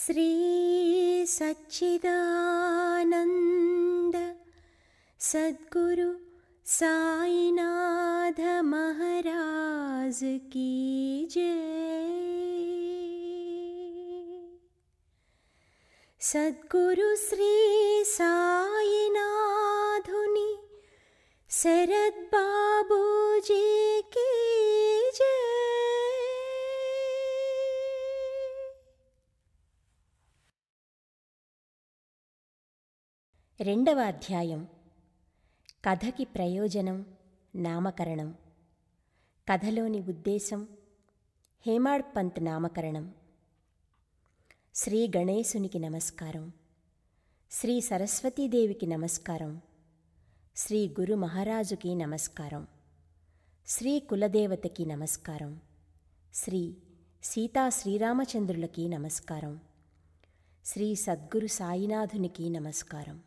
శ్రీ సచ్చిదానంద సద్గురు సాయినాథ మహారాజ్ కీ జై. సద్గురు శ్రీ సాయినాథుని శరద్ బాబూజీ కీ జై. రెండవ అధ్యాయం. కథకి ప్రయోజనం, నామకరణం. కథలోని ఉద్దేశం, హేమాడ్ పంత్ నామకరణం. శ్రీ గణేశునికి నమస్కారం, శ్రీ సరస్వతీదేవికి నమస్కారం, శ్రీ గురు మహారాజుకి నమస్కారం, శ్రీ కులదేవతకి నమస్కారం, శ్రీ సీతా శ్రీరామచంద్రులకి నమస్కారం, శ్రీ సద్గురు సాయినాథునికి నమస్కారం.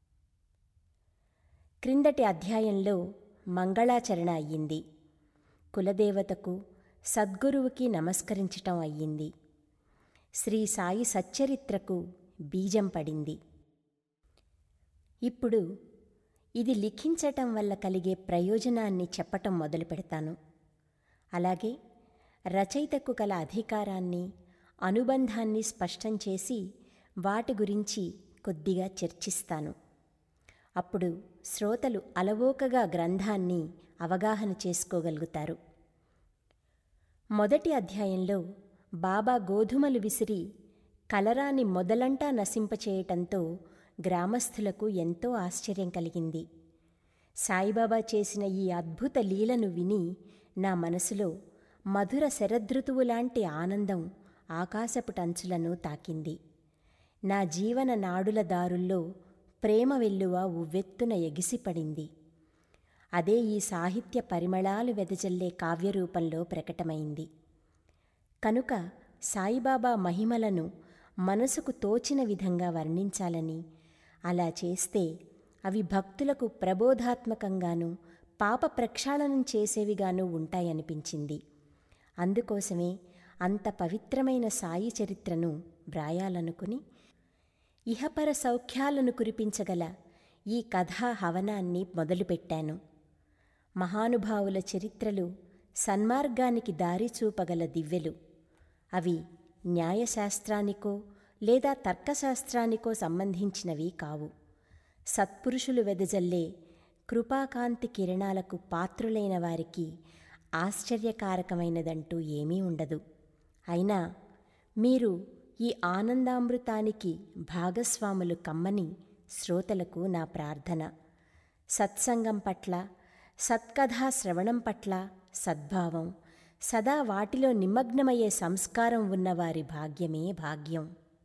క్రిందటి అధ్యాయంలో మంగళాచరణ అయ్యింది. కులదేవతకు సద్గురువుకి నమస్కరించటం అయ్యింది. శ్రీ సాయి సచ్చరిత్రకు బీజం పడింది. ఇప్పుడు ఇది లిఖించటం వల్ల కలిగే ప్రయోజనాన్ని చెప్పటం మొదలు పెడతాను. అలాగే రచయితకు కల అధికారాన్ని, అనుబంధాన్ని స్పష్టం చేసి వాటి గురించి కొద్దిగా చర్చిస్తాను. అప్పుడు శ్రోతలు అలవోకగా గ్రంథాన్ని అవగాహన చేసుకోగలుగుతారు. మొదటి అధ్యాయంలో బాబా గోధుమలు విసిరి కలరాని మొదలంటా నశింపచేయటంతో గ్రామస్థులకు ఎంతో ఆశ్చర్యం కలిగింది. సాయిబాబా చేసిన ఈ అద్భుత లీలను విని నా మనసులో మధుర శరదృతువులాంటి ఆనందం ఆకాశపుటంచులను తాకింది. నా జీవన నాడుల దారుల్లో ప్రేమ వెల్లువ ఉవ్వెత్తున ఎగిసిపడింది. అదే ఈ సాహిత్య పరిమళాలు వెదజల్లే కావ్యరూపంలో ప్రకటమైంది. కనుక సాయిబాబా మహిమలను మనసుకు తోచిన విధంగా వర్ణించాలని, అలా చేస్తే అవి భక్తులకు ప్రబోధాత్మకంగానూ పాప ప్రక్షాళనం చేసేవిగానూ ఉంటాయనిపించింది. అందుకోసమే అంత పవిత్రమైన సాయి చరిత్రను వ్రాయాలనుకుని ఇహపర సౌఖ్యాలను కురిపించగల ఈ కథా హవనాన్ని మొదలుపెట్టాను. మహానుభావుల చరిత్రలు సన్మార్గానికి దారి చూపగల దివ్యలు. అవి న్యాయశాస్త్రానికో లేదా తర్కశాస్త్రానికో సంబంధించినవి కావు. సత్పురుషులు వెదజల్లే కృపాకాంతి కిరణాలకు పాత్రులైన వారికి ఆశ్చర్యకారకమైనదంటూ ఏమీ ఉండదు. అయినా మీరు ఈ ఆనందామృతానికి భాగస్వాములు కమ్మని శ్రోతలకు నా ప్రార్థన. సత్సంగం పట్ల, సత్కథా శ్రవణం పట్ల సద్భావం, సదా వాటిలో నిమగ్నమయ్యే సంస్కారం ఉన్నవారి భాగ్యమే భాగ్యం.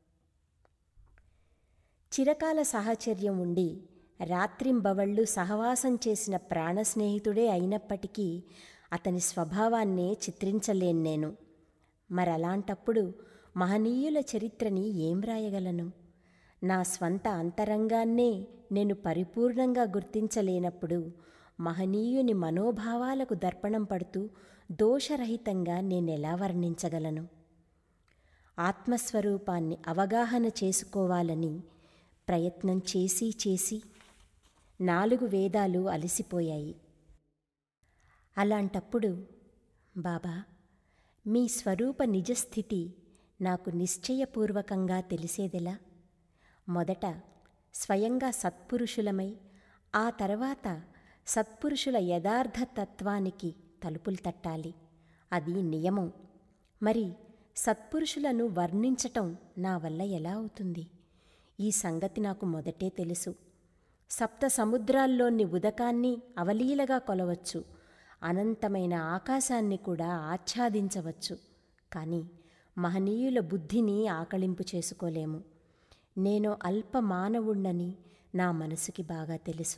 చిరకాల సాహచర్యం ఉండి రాత్రింబవళ్ళు సహవాసం చేసిన ప్రాణస్నేహితుడే అయినప్పటికీ అతని స్వభావాన్నే చిత్రించలేను నేను. మరలాంటప్పుడు మహనీయుల చరిత్రని ఏం వ్రాయగలను? నా స్వంత అంతరంగాన్నే నేను పరిపూర్ణంగా గుర్తించలేనప్పుడు మహనీయుని మనోభావాలకు దర్పణం పడుతూ దోషరహితంగా నేనెలా వర్ణించగలను? ఆత్మస్వరూపాన్ని అవగాహన చేసుకోవాలని ప్రయత్నం చేసి చేసి 4 వేదాలు అలసిపోయాయి. అలాంటప్పుడు బాబా, మీ స్వరూప నిజస్థితి నాకు నిశ్చయపూర్వకంగా తెలిసేదెలా? మొదట స్వయంగా సత్పురుషులమై, ఆ తర్వాత సత్పురుషుల యథార్థ తత్వానికి తలుపులు తట్టాలి. అది నియమం. మరి సత్పురుషులను వర్ణించటం నా వల్ల ఎలా అవుతుంది? ఈ సంగతి నాకు మొదటే తెలుసు. సప్త సముద్రాల్లోని ఉదకాన్ని అవలీలగా కొలవచ్చు, అనంతమైన ఆకాశాన్ని కూడా ఆచ్ఛాదించవచ్చు. కానీ మహనీయుల బుద్ధిని ఆకళింపు చేసుకోలేము. నేను అల్ప మానవుణ్ణని నా మనసుకి బాగా తెలుసు.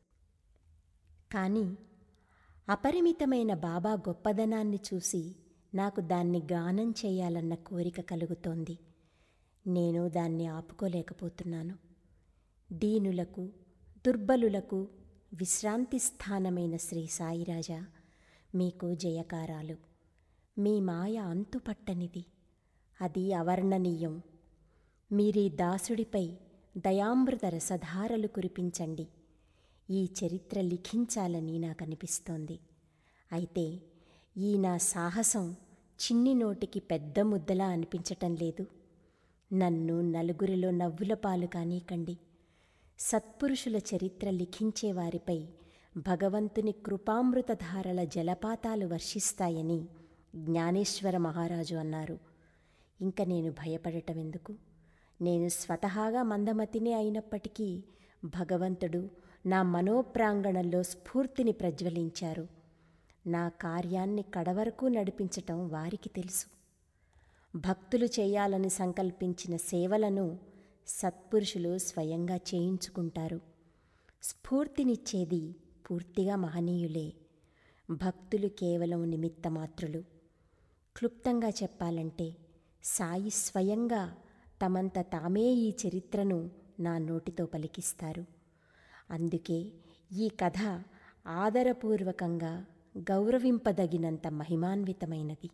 కానీ అపరిమితమైన బాబా గొప్పదనాన్ని చూసి నాకు దాన్ని గానం చేయాలన్న కోరిక కలుగుతోంది. నేను దాన్ని ఆపుకోలేకపోతున్నాను. దీనులకు, దుర్బలులకు విశ్రాంతి స్థానమైన శ్రీ సాయిరాజా, మీకు జయకారాలు. మీ మాయ అంతుపట్టనిది. అది అవర్ణనీయం. మీరీ దాసుడిపై దయామృత రసధారలు కురిపించండి. ఈ చరిత్ర లిఖించాలని నాకనిపిస్తోంది. అయితే ఈ నా సాహసం చిన్ని నోటికి పెద్ద ముద్దలా అనిపించటం లేదు. నన్ను నలుగురిలో నవ్వుల పాలు కానీకండి. సత్పురుషుల చరిత్ర లిఖించేవారిపై భగవంతుని కృపామృతధారల జలపాతాలు వర్షిస్తాయని జ్ఞానేశ్వర మహారాజు అన్నారు. ఇంక నేను భయపడటమెందుకు? నేను స్వతహాగా మందమతినే అయినప్పటికీ భగవంతుడు నా మనోప్రాంగణంలో స్ఫూర్తిని ప్రజ్వలించారు. నా కార్యాన్ని కడవరకు నడిపించటం వారికి తెలుసు. భక్తులు చేయాలని సంకల్పించిన సేవలను సత్పురుషులు స్వయంగా చేయించుకుంటారు. స్ఫూర్తినిచ్చేది పూర్తిగా మహనీయులే. భక్తులు కేవలం నిమిత్తమాత్రులు. క్లుప్తంగా చెప్పాలంటే సాయి స్వయంగా తమంత తామే ఈ చరిత్రను నా నోటితో పలికిస్తారు. అందుకే ఈ కథ ఆదరపూర్వకంగా గౌరవింపదగినంత మహిమాన్వితమైనది.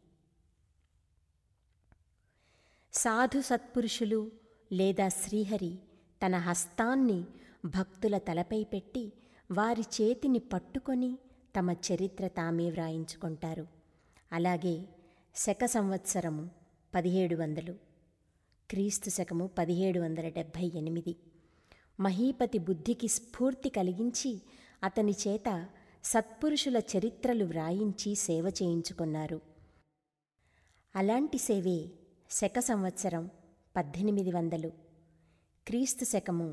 సాధు సత్పురుషులు లేదా శ్రీహరి తన హస్తాన్ని భక్తుల తలపై పెట్టి వారి చేతిని పట్టుకొని తమ చరిత్ర తామే వ్రాయించుకుంటారు. అలాగే శక సంవత్సరము 1700, క్రీస్తు శకము 1778 మహీపతి బుద్ధికి స్ఫూర్తి కలిగించి అతని చేత సత్పురుషుల చరిత్రలు వ్రాయించి సేవ చేయించుకున్నారు. అలాంటి సేవే శక సంవత్సరం 1800, క్రీస్తు శకము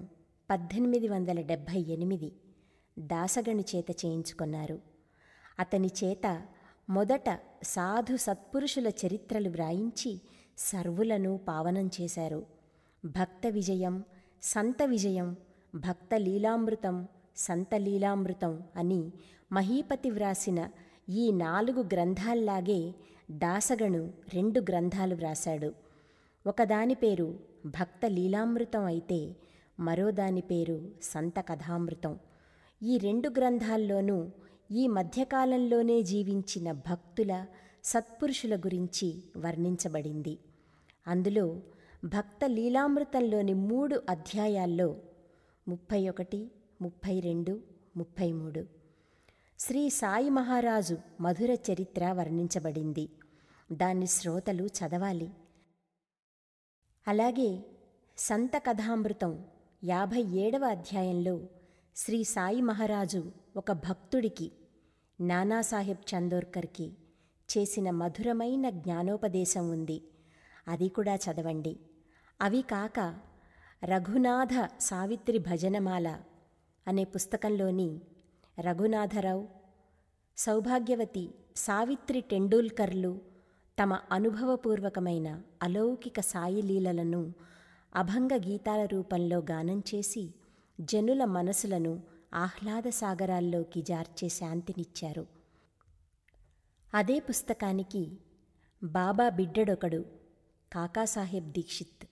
1878 దాసగణి చేత చేయించుకున్నారు. అతని చేత మొదట సాధు సత్పురుషుల చరిత్రలు వ్రాయించి సర్వులను పావనం చేశారు. భక్త విజయం, సంత విజయం, భక్త లీలామృతం, సంత లీలామృతం అని మహీపతి వ్రాసిన ఈ 4 గ్రంథాల్లాగే దాసగణు 2 గ్రంథాలు వ్రాశాడు. ఒకదాని పేరు భక్త లీలామృతం అయితే మరోదాని పేరు సంత కథామృతం. ఈ 2 గ్రంథాల్లోనూ ఈ మధ్యకాలంలోనే జీవించిన భక్తుల, సత్పురుషుల గురించి వర్ణించబడింది. అందులో భక్త లీలామృతంలోని 3 అధ్యాయాల్లో 31, 32, 33 శ్రీ సాయి మహారాజు మధుర చరిత్ర వర్ణించబడింది. దాన్ని శ్రోతలు చదవాలి. అలాగే సంత కథామృతం 57వ అధ్యాయంలో శ్రీ సాయి మహారాజు ఒక భక్తుడికి, నానాసాహెబ్ చందోర్కర్కి చేసిన మధురమైన జ్ఞానోపదేశం ఉంది. అది కూడా చదవండి. అవి కాక రఘునాథ సావిత్రి భజనమాల అనే పుస్తకంలోని రఘునాథరావు, సౌభాగ్యవతి, సావిత్రి టెండూల్కర్లు తమ అనుభవపూర్వకమైన అలౌకిక సాయి లీలలను అభంగ గీతాల రూపంలో గానం చేసి జనుల మనసులను ఆహ్లాద సాగరాల్లోకి జార్చే శాంతినిచ్చారు. అదే పుస్తకానికి బాబా బిడ్డడొకడు, కాకాసాహెబ్ దీక్షిత్,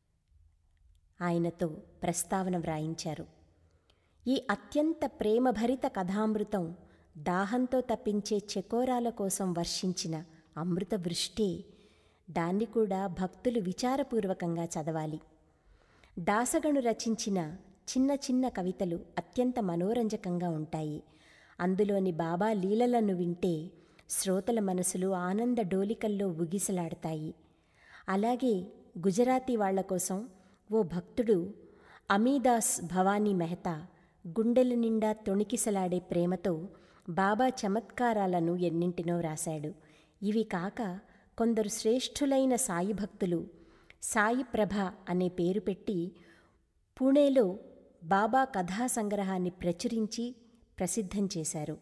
ఆయనతో ప్రస్తావన వ్రాయించారు. ఈ అత్యంత ప్రేమభరిత కథామృతం దాహంతో తప్పించే చకోరాల కోసం వర్షించిన అమృత వృష్టే. దాన్ని కూడా భక్తులు విచారపూర్వకంగా చదవాలి. దాసగణు రచించిన చిన్న చిన్న కవితలు అత్యంత మనోరంజకంగా ఉంటాయి. అందులోని బాబా లీలలను వింటే శ్రోతల మనసులు ఆనంద డోలికల్లో ఊగిసలాడతాయి. అలాగే గుజరాతీ వాళ్ల కోసం ఓ భక్తుడు అమీదాస్ భవానీ మెహతా గుండెల నిండా తొణికిసలాడే ప్రేమతో బాబా చమత్కారాలను ఎన్నింటినో రాశాడు. ఇవి కాక కొందరు శ్రేష్ఠులైన సాయి భక్తులు సాయి ప్రభ అనే పేరు పెట్టి పూణేలో బాబా కథా సంగ్రహాన్ని ప్రచురించి ప్రసిద్ధం చేశారు.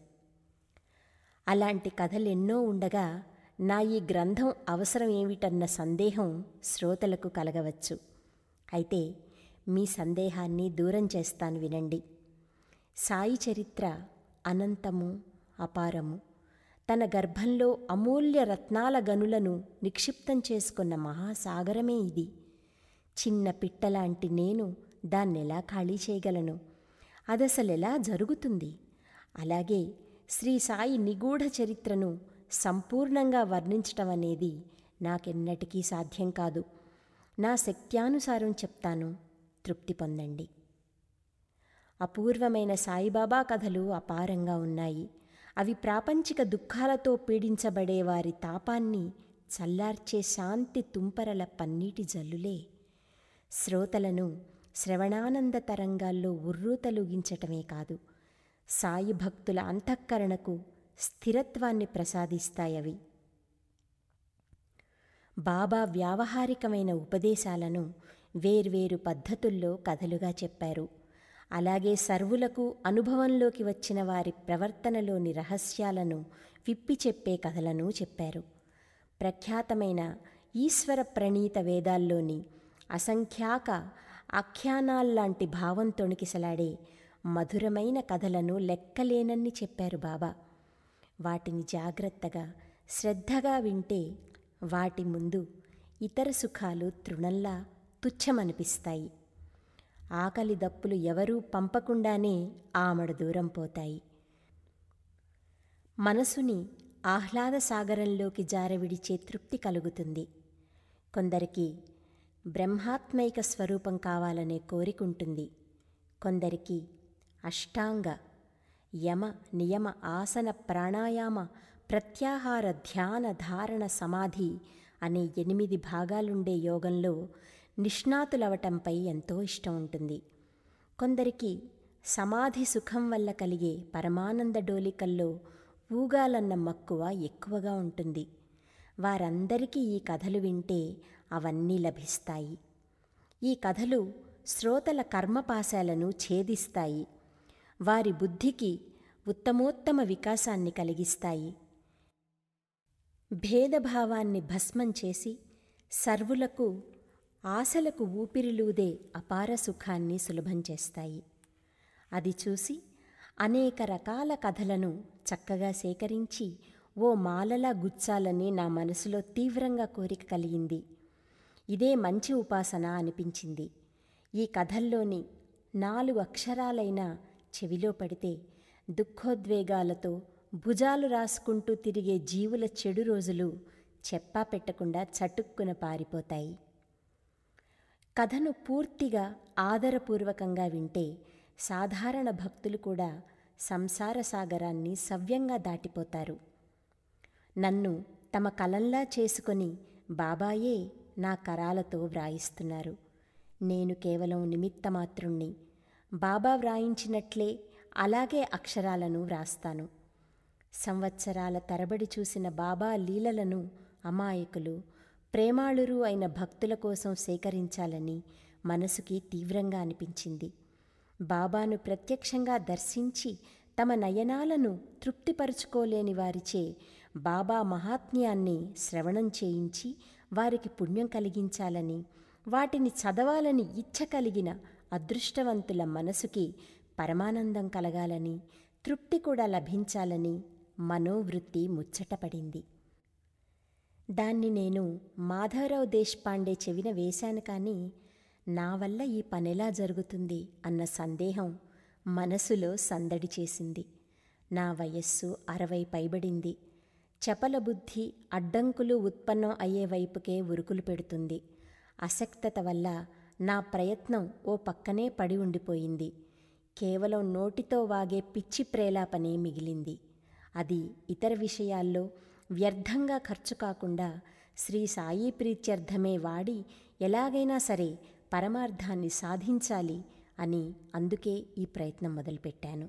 అలాంటి కథలెన్నో ఉండగా నా ఈ గ్రంథం అవసరం ఏమిటన్న సందేహం శ్రోతలకు కలగవచ్చు. అయితే మీ సందేహాన్ని దూరం చేస్తాను, వినండి. సాయి చరిత్ర అనంతము, అపారము. తన గర్భంలో అమూల్య రత్నాల గనులను నిక్షిప్తం చేసుకున్న మహాసాగరమే ఇది. చిన్న పిట్టలాంటి నేను దాన్నెలా ఖాళీ చేయగలను? అదసలెలా జరుగుతుంది? అలాగే శ్రీ సాయి నిగూఢ చరిత్రను సంపూర్ణంగా వర్ణించటం అనేది నాకెన్నటికీ సాధ్యం కాదు. నా శక్త్యానుసారం చెప్తాను, తృప్తి పొందండి. అపూర్వమైన సాయిబాబా కథలు అపారంగా ఉన్నాయి. అవి ప్రాపంచిక దుఃఖాలతో పీడించబడే వారి తాపాన్ని చల్లార్చే శాంతి తుంపరల పన్నీటి జల్లులే. శ్రోతలను శ్రవణానంద తరంగాల్లో ఉర్రూతలూగించటమే కాదు, సాయి భక్తుల అంతఃకరణకు స్థిరత్వాన్ని ప్రసాదిస్తాయవి. బాబా వ్యావహారికమైన ఉపదేశాలను వేర్వేరు పద్ధతుల్లో కథలుగా చెప్పారు. అలాగే సర్వులకు అనుభవంలోకి వచ్చిన వారి ప్రవర్తనలోని రహస్యాలను విప్పి చెప్పే కథలను చెప్పారు. ప్రఖ్యాతమైన ఈశ్వర ప్రణీత వేదాల్లోని అసంఖ్యాక ఆఖ్యానాల్లాంటి భావం తొణికిసలాడే మధురమైన కథలను లెక్కలేనన్ని చెప్పారు బాబా. వాటిని జాగ్రత్తగా శ్రద్ధగా వింటే వాటి ముందు ఇతర సుఖాలు తృణంలా తుచ్చమనిపిస్తాయి. ఆకలి దప్పులు ఎవరూ పంపకుండానే ఆమడ దూరం పోతాయి. మనసుని ఆహ్లాద సాగరంలోకి జారవిడిచే తృప్తి కలుగుతుంది. కొందరికి బ్రహ్మాత్మైక స్వరూపం కావాలనే కోరికుంటుంది. కొందరికి అష్టాంగ యమ నియమ ఆసన ప్రాణాయామ ప్రత్యాహార ధ్యాన ధారణ సమాధి అనే 8 భాగాలుండే యోగంలో నిష్ణాతులవటంపై ఎంతో ఇష్టం ఉంటుంది. కొందరికి సమాధి సుఖం వల్ల కలిగే పరమానంద డోలికల్లో ఊగాలన్న మక్కువ ఎక్కువగా ఉంటుంది. వారందరికీ ఈ కథలు వింటే అవన్నీ లభిస్తాయి. ఈ కథలు శ్రోతల కర్మపాశాలను ఛేదిస్తాయి. వారి బుద్ధికి ఉత్తమోత్తమ వికాసాన్ని కలిగిస్తాయి. భేదభావాన్ని భస్మం చేసి సర్వులకు ఆశలకు ఊపిరిలూదే అపార సుఖాన్ని సులభం చేస్తాయి. అది చూసి అనేక రకాల కథలను చక్కగా సేకరించి ఓ మాలలా గుచ్చాలని నా మనసులో తీవ్రంగా కోరిక కలిగింది. ఇదే మంచి ఉపాసన అనిపించింది. ఈ కథల్లోని 4 అక్షరాలైనా చెవిలో పడితే దుఃఖోద్వేగాలతో భుజాలు రాసుకుంటూ తిరిగే జీవుల చెడు రోజులు చెప్పా పెట్టకుండా చటుక్కున పారిపోతాయి. కథను పూర్తిగా ఆదరపూర్వకంగా వింటే సాధారణ భక్తులు కూడా సంసార సాగరాన్ని సవ్యంగా దాటిపోతారు. నన్ను తమ కలంలా చేసుకొని బాబాయే నా కరాలతో వ్రాయిస్తున్నారు. నేను కేవలం నిమిత్తమాత్రుణ్ణి. బాబా వ్రాయించినట్లే అలాగే అక్షరాలను వ్రాస్తాను. సంవత్సరాల తరబడి చూసిన బాబా లీలలను అమాయకులు ప్రేమాళురు అయిన భక్తుల కోసం సేకరించాలని మనసుకి తీవ్రంగా అనిపించింది. బాబాను ప్రత్యక్షంగా దర్శించి తమ నయనాలను తృప్తిపరుచుకోలేని వారిచే బాబా మహాత్మ్యాన్ని శ్రవణం చేయించి వారికి పుణ్యం కలిగించాలని, వాటిని చదవాలని ఇచ్ఛ కలిగిన అదృష్టవంతుల మనసుకి పరమానందం కలగాలని, తృప్తి కూడా లభించాలని మనోవృత్తి ముచ్చటపడింది. దాన్ని నేను మాధవరావు దేశపాండే చెవిన వేశాను. కానీ నా వల్ల ఈ పనెలా జరుగుతుంది అన్న సందేహం మనసులో సందడి చేసింది. నా వయస్సు 60 పైబడింది. చపల బుద్ధి అడ్డంకులు ఉత్పన్నం అయ్యే వైపుకే ఉరుకులు పెడుతుంది. అశక్తత వల్ల నా ప్రయత్నం ఓ పక్కనే పడి ఉండిపోయింది. కేవలం నోటితో వాగే పిచ్చి ప్రేలాపనే మిగిలింది. అది ఇతర విషయాల్లో వ్యర్థంగా ఖర్చు కాకుండా శ్రీ సాయి ప్రీత్యర్థమే వాడి ఎలాగైనా సరే పరమార్థాన్ని సాధించాలి అని అందుకే ఈ ప్రయత్నం మొదలుపెట్టాను.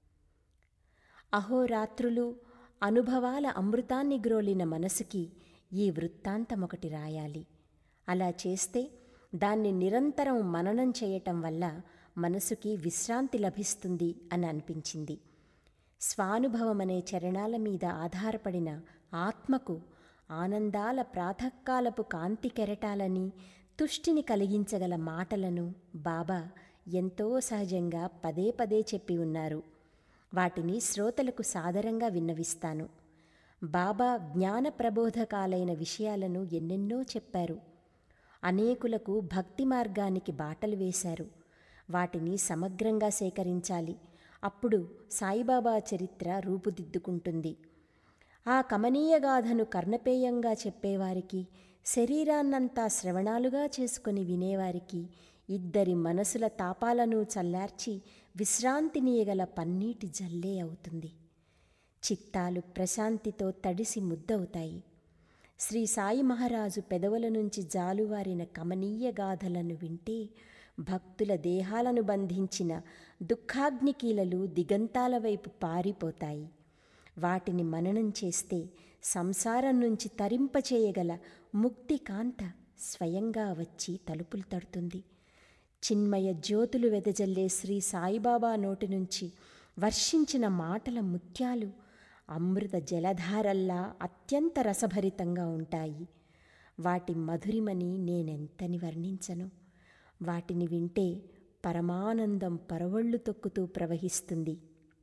అహోరాత్రులు అనుభవాల అమృతాన్ని గ్రోలిన మనసుకి ఈ వృత్తాంతం ఒకటి రాయాలి. అలా చేస్తే దాన్ని నిరంతరం మననం చేయటం వల్ల మనసుకి విశ్రాంతి లభిస్తుంది అని అనిపించింది. స్వానుభవమనే చరణాల మీద ఆధారపడిన ఆత్మకు ఆనందాల ప్రాతకాలపు కాంతి కెరటాలని, తుష్టిని కలిగించగల మాటలను బాబా ఎంతో సహజంగా పదే పదే చెప్పి ఉన్నారు. వాటిని శ్రోతలకు సాదరంగా విన్నవిస్తాను. బాబా జ్ఞాన ప్రబోధకాలైన విషయాలను ఎన్నెన్నో చెప్పారు. అనేకులకు భక్తి మార్గానికి బాటలు వేశారు. వాటిని సమగ్రంగా సేకరించాలి. అప్పుడు సాయిబాబా చరిత్ర రూపుదిద్దుకుంటుంది. ఆ కమనీయ గాథను కర్ణపేయంగా చెప్పేవారికి శరీరాన్నంతా శ్రవణాలుగా చేసుకొని వినేవారికి ఇద్దరి మనసుల తాపాలను చల్లార్చి విశ్రాంతినీయగల పన్నీటి జల్లే అవుతుంది. చిత్తాలు ప్రశాంతితో తడిసి ముద్దవుతాయి. శ్రీ సాయి మహారాజు పెదవుల నుంచి జాలువారిన కమనీయ గాథలను వింటే భక్తుల దేహాలను బంధించిన దుఃఖాగ్నికీలలు దిగంతాల వైపు పారిపోతాయి. వాటిని మననం చేస్తే సంసారం నుంచి తరింపచేయగల ముక్తి కాంత స్వయంగా వచ్చి తలుపులు తడుతుంది. చిన్మయ జ్యోతులు వెదజల్లే శ్రీ సాయిబాబా నోటి నుంచి వర్షించిన మాటల ముత్యాలు అమృత జలధారల్లా అత్యంత రసభరితంగా ఉంటాయి. వాటి మధురిమని నేనెంతని వర్ణించను. వాటిని వింటే పరమానందం పరవళ్ళు తొక్కుతూ ప్రవహిస్తుంది.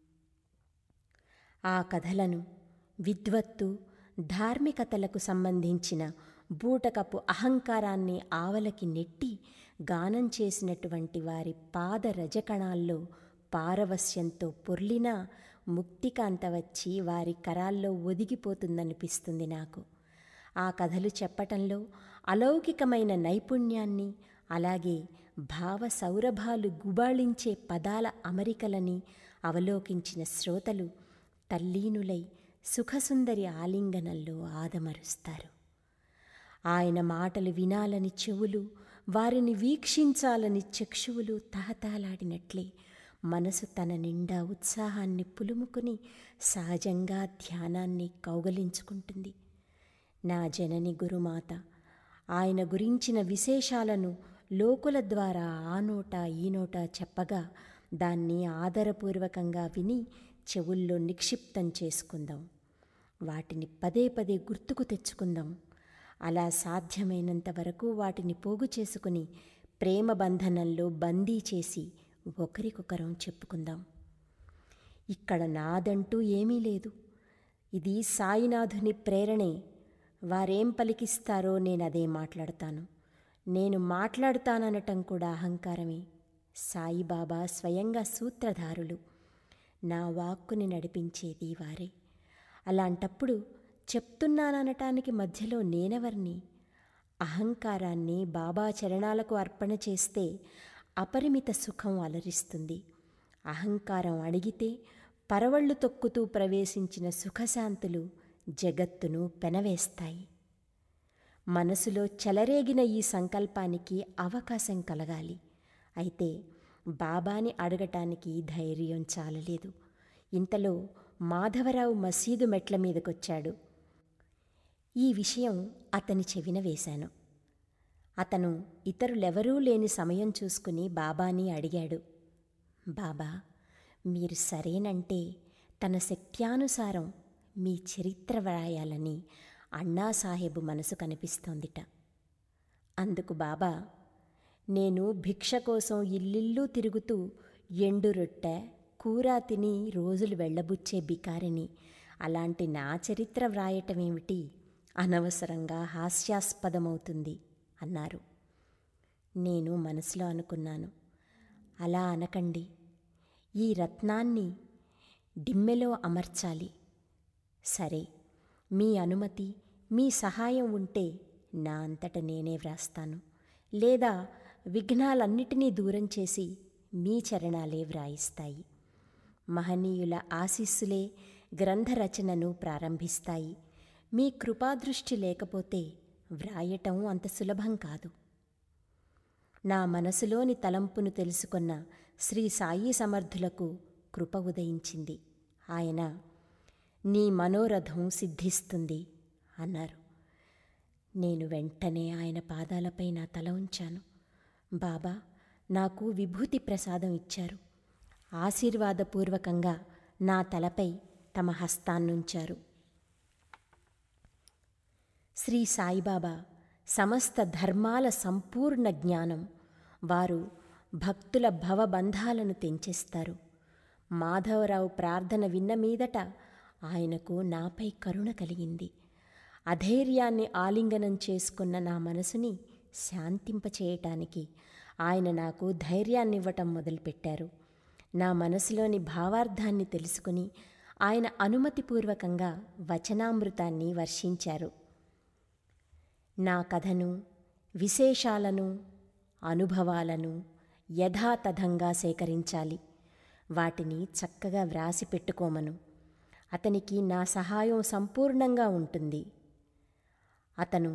ఆ కథలను విద్వత్తు, ధార్మికతలకు సంబంధించిన బూటకపు అహంకారాన్ని ఆవలకి నెట్టి గానం చేసినటువంటి వారి పాద రజకణాల్లో పారవస్యంతో పొర్లినా ముక్తికాంత వచ్చి వారి కరాల్లో ఒదిగిపోతుందనిపిస్తుంది నాకు. ఆ కథలు చెప్పటంలో అలౌకికమైన నైపుణ్యాన్ని, అలాగే భావ సౌరభాలు గుబాళించే పదాల అమరికలని అవలోకించిన శ్రోతలు తల్లీనులై సుఖసుందరి ఆలింగనంలో ఆదమరుస్తారు. ఆయన మాటలు వినాలని చెవులు, వారిని వీక్షించాలని చక్షువులు తహతహలాడినట్లే మనసు తన నిండా ఉత్సాహాన్ని పులుముకుని సహజంగా ధ్యానాన్ని కౌగలించుకుంటుంది. నా జనని గురుమాత ఆయన గురించిన విశేషాలను లోకుల ద్వారా ఆ నోట ఈ నోట చెప్పగా దాన్ని ఆదరపూర్వకంగా విని చెవుల్లో నిక్షిప్తం చేసుకుందాం. వాటిని పదే పదే గుర్తుకు తెచ్చుకుందాం. అలా సాధ్యమైనంత వరకు వాటిని పోగు చేసుకుని ప్రేమ బంధనంలో బందీ చేసి ఒకరికొకరం చెప్పుకుందాం. ఇక్కడ నాదంటూ ఏమీ లేదు. ఇది సాయినాథుని ప్రేరణే. వారేం పలికిస్తారో నేనదే మాట్లాడతాను. నేను మాట్లాడతాననటం కూడా అహంకారమే. సాయిబాబా స్వయంగా సూత్రధారులు. నా వాక్కుని నడిపించేది వారే. అలాంటప్పుడు చెప్తున్నాననటానికి మధ్యలో నేనెవర్ని? అహంకారాన్ని బాబా చరణాలకు అర్పణ చేస్తే అపరిమిత సుఖం అలరిస్తుంది. అహంకారం అడిగితే పరవళ్ళు తొక్కుతూ ప్రవేశించిన సుఖశాంతులు జగత్తును పెనవేస్తాయి. మనసులో చెలరేగిన ఈ సంకల్పానికి అవకాశం కలగాలి. అయితే బాబాని అడగటానికి ధైర్యం చాలలేదు. ఇంతలో మాధవరావు మసీదు మెట్ల మీదకొచ్చాడు. ఈ విషయం అతని చెవిన వేశాను. అతను ఇతరులెవరూ లేని సమయం చూసుకుని బాబాని అడిగాడు. బాబా, మీరు సరేనంటే తన శక్త్యానుసారం మీ చరిత్ర వ్రాయాలని అన్నాసాహెబు మనసు కనిపిస్తోందిట. అందుకు బాబా, నేను భిక్ష కోసం ఇల్లిల్లు తిరుగుతూ ఎండు రొట్టె కూర తిని రోజులు వెళ్ళబుచ్చే బికారిని. అలాంటి నా చరిత్ర వ్రాయటమేమిటి? అనవసరంగా హాస్యాస్పదమవుతుంది అన్నారు. నేను మనసులో అనుకున్నాను, అలా అనకండి. ఈ రత్నాన్ని దిమ్మెలో అమర్చాలి. సరే, మీ అనుమతి, మీ సహాయం ఉంటే నా అంతట నేనే వ్రాస్తాను. లేదా విఘ్నాలన్నిటినీ దూరం చేసి మీ చరణాలే వ్రాయిస్తాయి. మహనీయుల ఆశీస్సులే గ్రంథరచనను ప్రారంభిస్తాయి. మీ కృపాదృష్టి లేకపోతే వ్రాయటం అంత సులభం కాదు. నా మనసులోని తలంపును తెలుసుకున్న శ్రీ సాయి సమర్థులకు కృప ఉదయించింది. ఆయన, నీ మనోరథం సిద్ధిస్తుంది అన్నారు. నేను వెంటనే ఆయన పాదాలపై నా తల ఉంచాను. బాబా నాకు విభూతి ప్రసాదం ఇచ్చారు. ఆశీర్వాదపూర్వకంగా నా తలపై తమ హస్తాన్నుంచారు. శ్రీ సాయిబాబా సమస్త ధర్మాల సంపూర్ణ జ్ఞానం. వారు భక్తుల భవబంధాలను తెంచేస్తారు. మాధవరావు ప్రార్థన విన్న మీదట ఆయనకు నాపై కరుణ కలిగింది. అధైర్యాన్ని ఆలింగనం చేసుకున్న నా మనసుని శాంతింపచేయటానికి ఆయన నాకు ధైర్యాన్నివ్వటం మొదలుపెట్టారు. నా మనసులోని భావార్థాన్ని తెలుసుకుని ఆయన అనుమతిపూర్వకంగా వచనామృతాన్ని వర్షించారు. నా కథను, విశేషాలను, అనుభవాలను యథాతథంగా సేకరించాలి. వాటిని చక్కగా వ్రాసి పెట్టుకోమను. అతనికి నా సహాయం సంపూర్ణంగా ఉంటుంది. అతను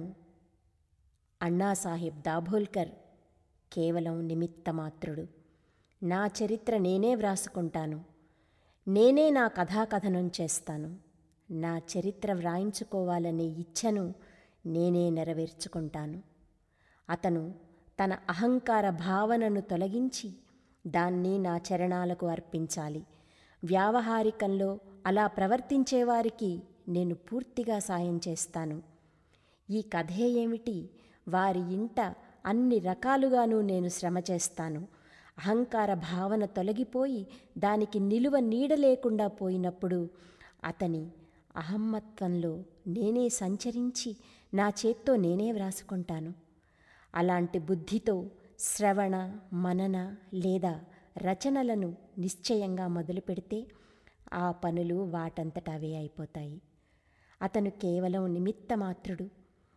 అన్నాసాహెబ్ దాభోల్కర్ కేవలం నిమిత్తమాత్రుడు. నా చరిత్ర నేనే వ్రాసుకుంటాను. నేనే నా కథాకథనం చేస్తాను. నా చరిత్ర వ్రాయించుకోవాలనే ఇచ్ఛను నేనే నెరవేర్చుకుంటాను. అతను తన అహంకార భావనను తొలగించి దాన్ని నా చరణాలకు అర్పించాలి. వ్యావహారికంలో అలా ప్రవర్తించేవారికి నేను పూర్తిగా సాయం చేస్తాను. ఈ కథే ఏమిటి, వారి ఇంట అన్ని రకాలుగానూ నేను శ్రమ చేస్తాను. అహంకార భావన తొలగిపోయి దానికి నిలువ నీడ లేకుండా పోయినప్పుడు అతని అహమ్మత్వంలో నేనే సంచరించి నా చేత్తో నేనే వ్రాసుకుంటాను. అలాంటి బుద్ధితో శ్రవణ, మనన లేదా రచనలను నిశ్చయంగా మొదలుపెడితే ఆ పనులు వాటంతట అవే అయిపోతాయి. అతను కేవలం నిమిత్తమాత్రుడు.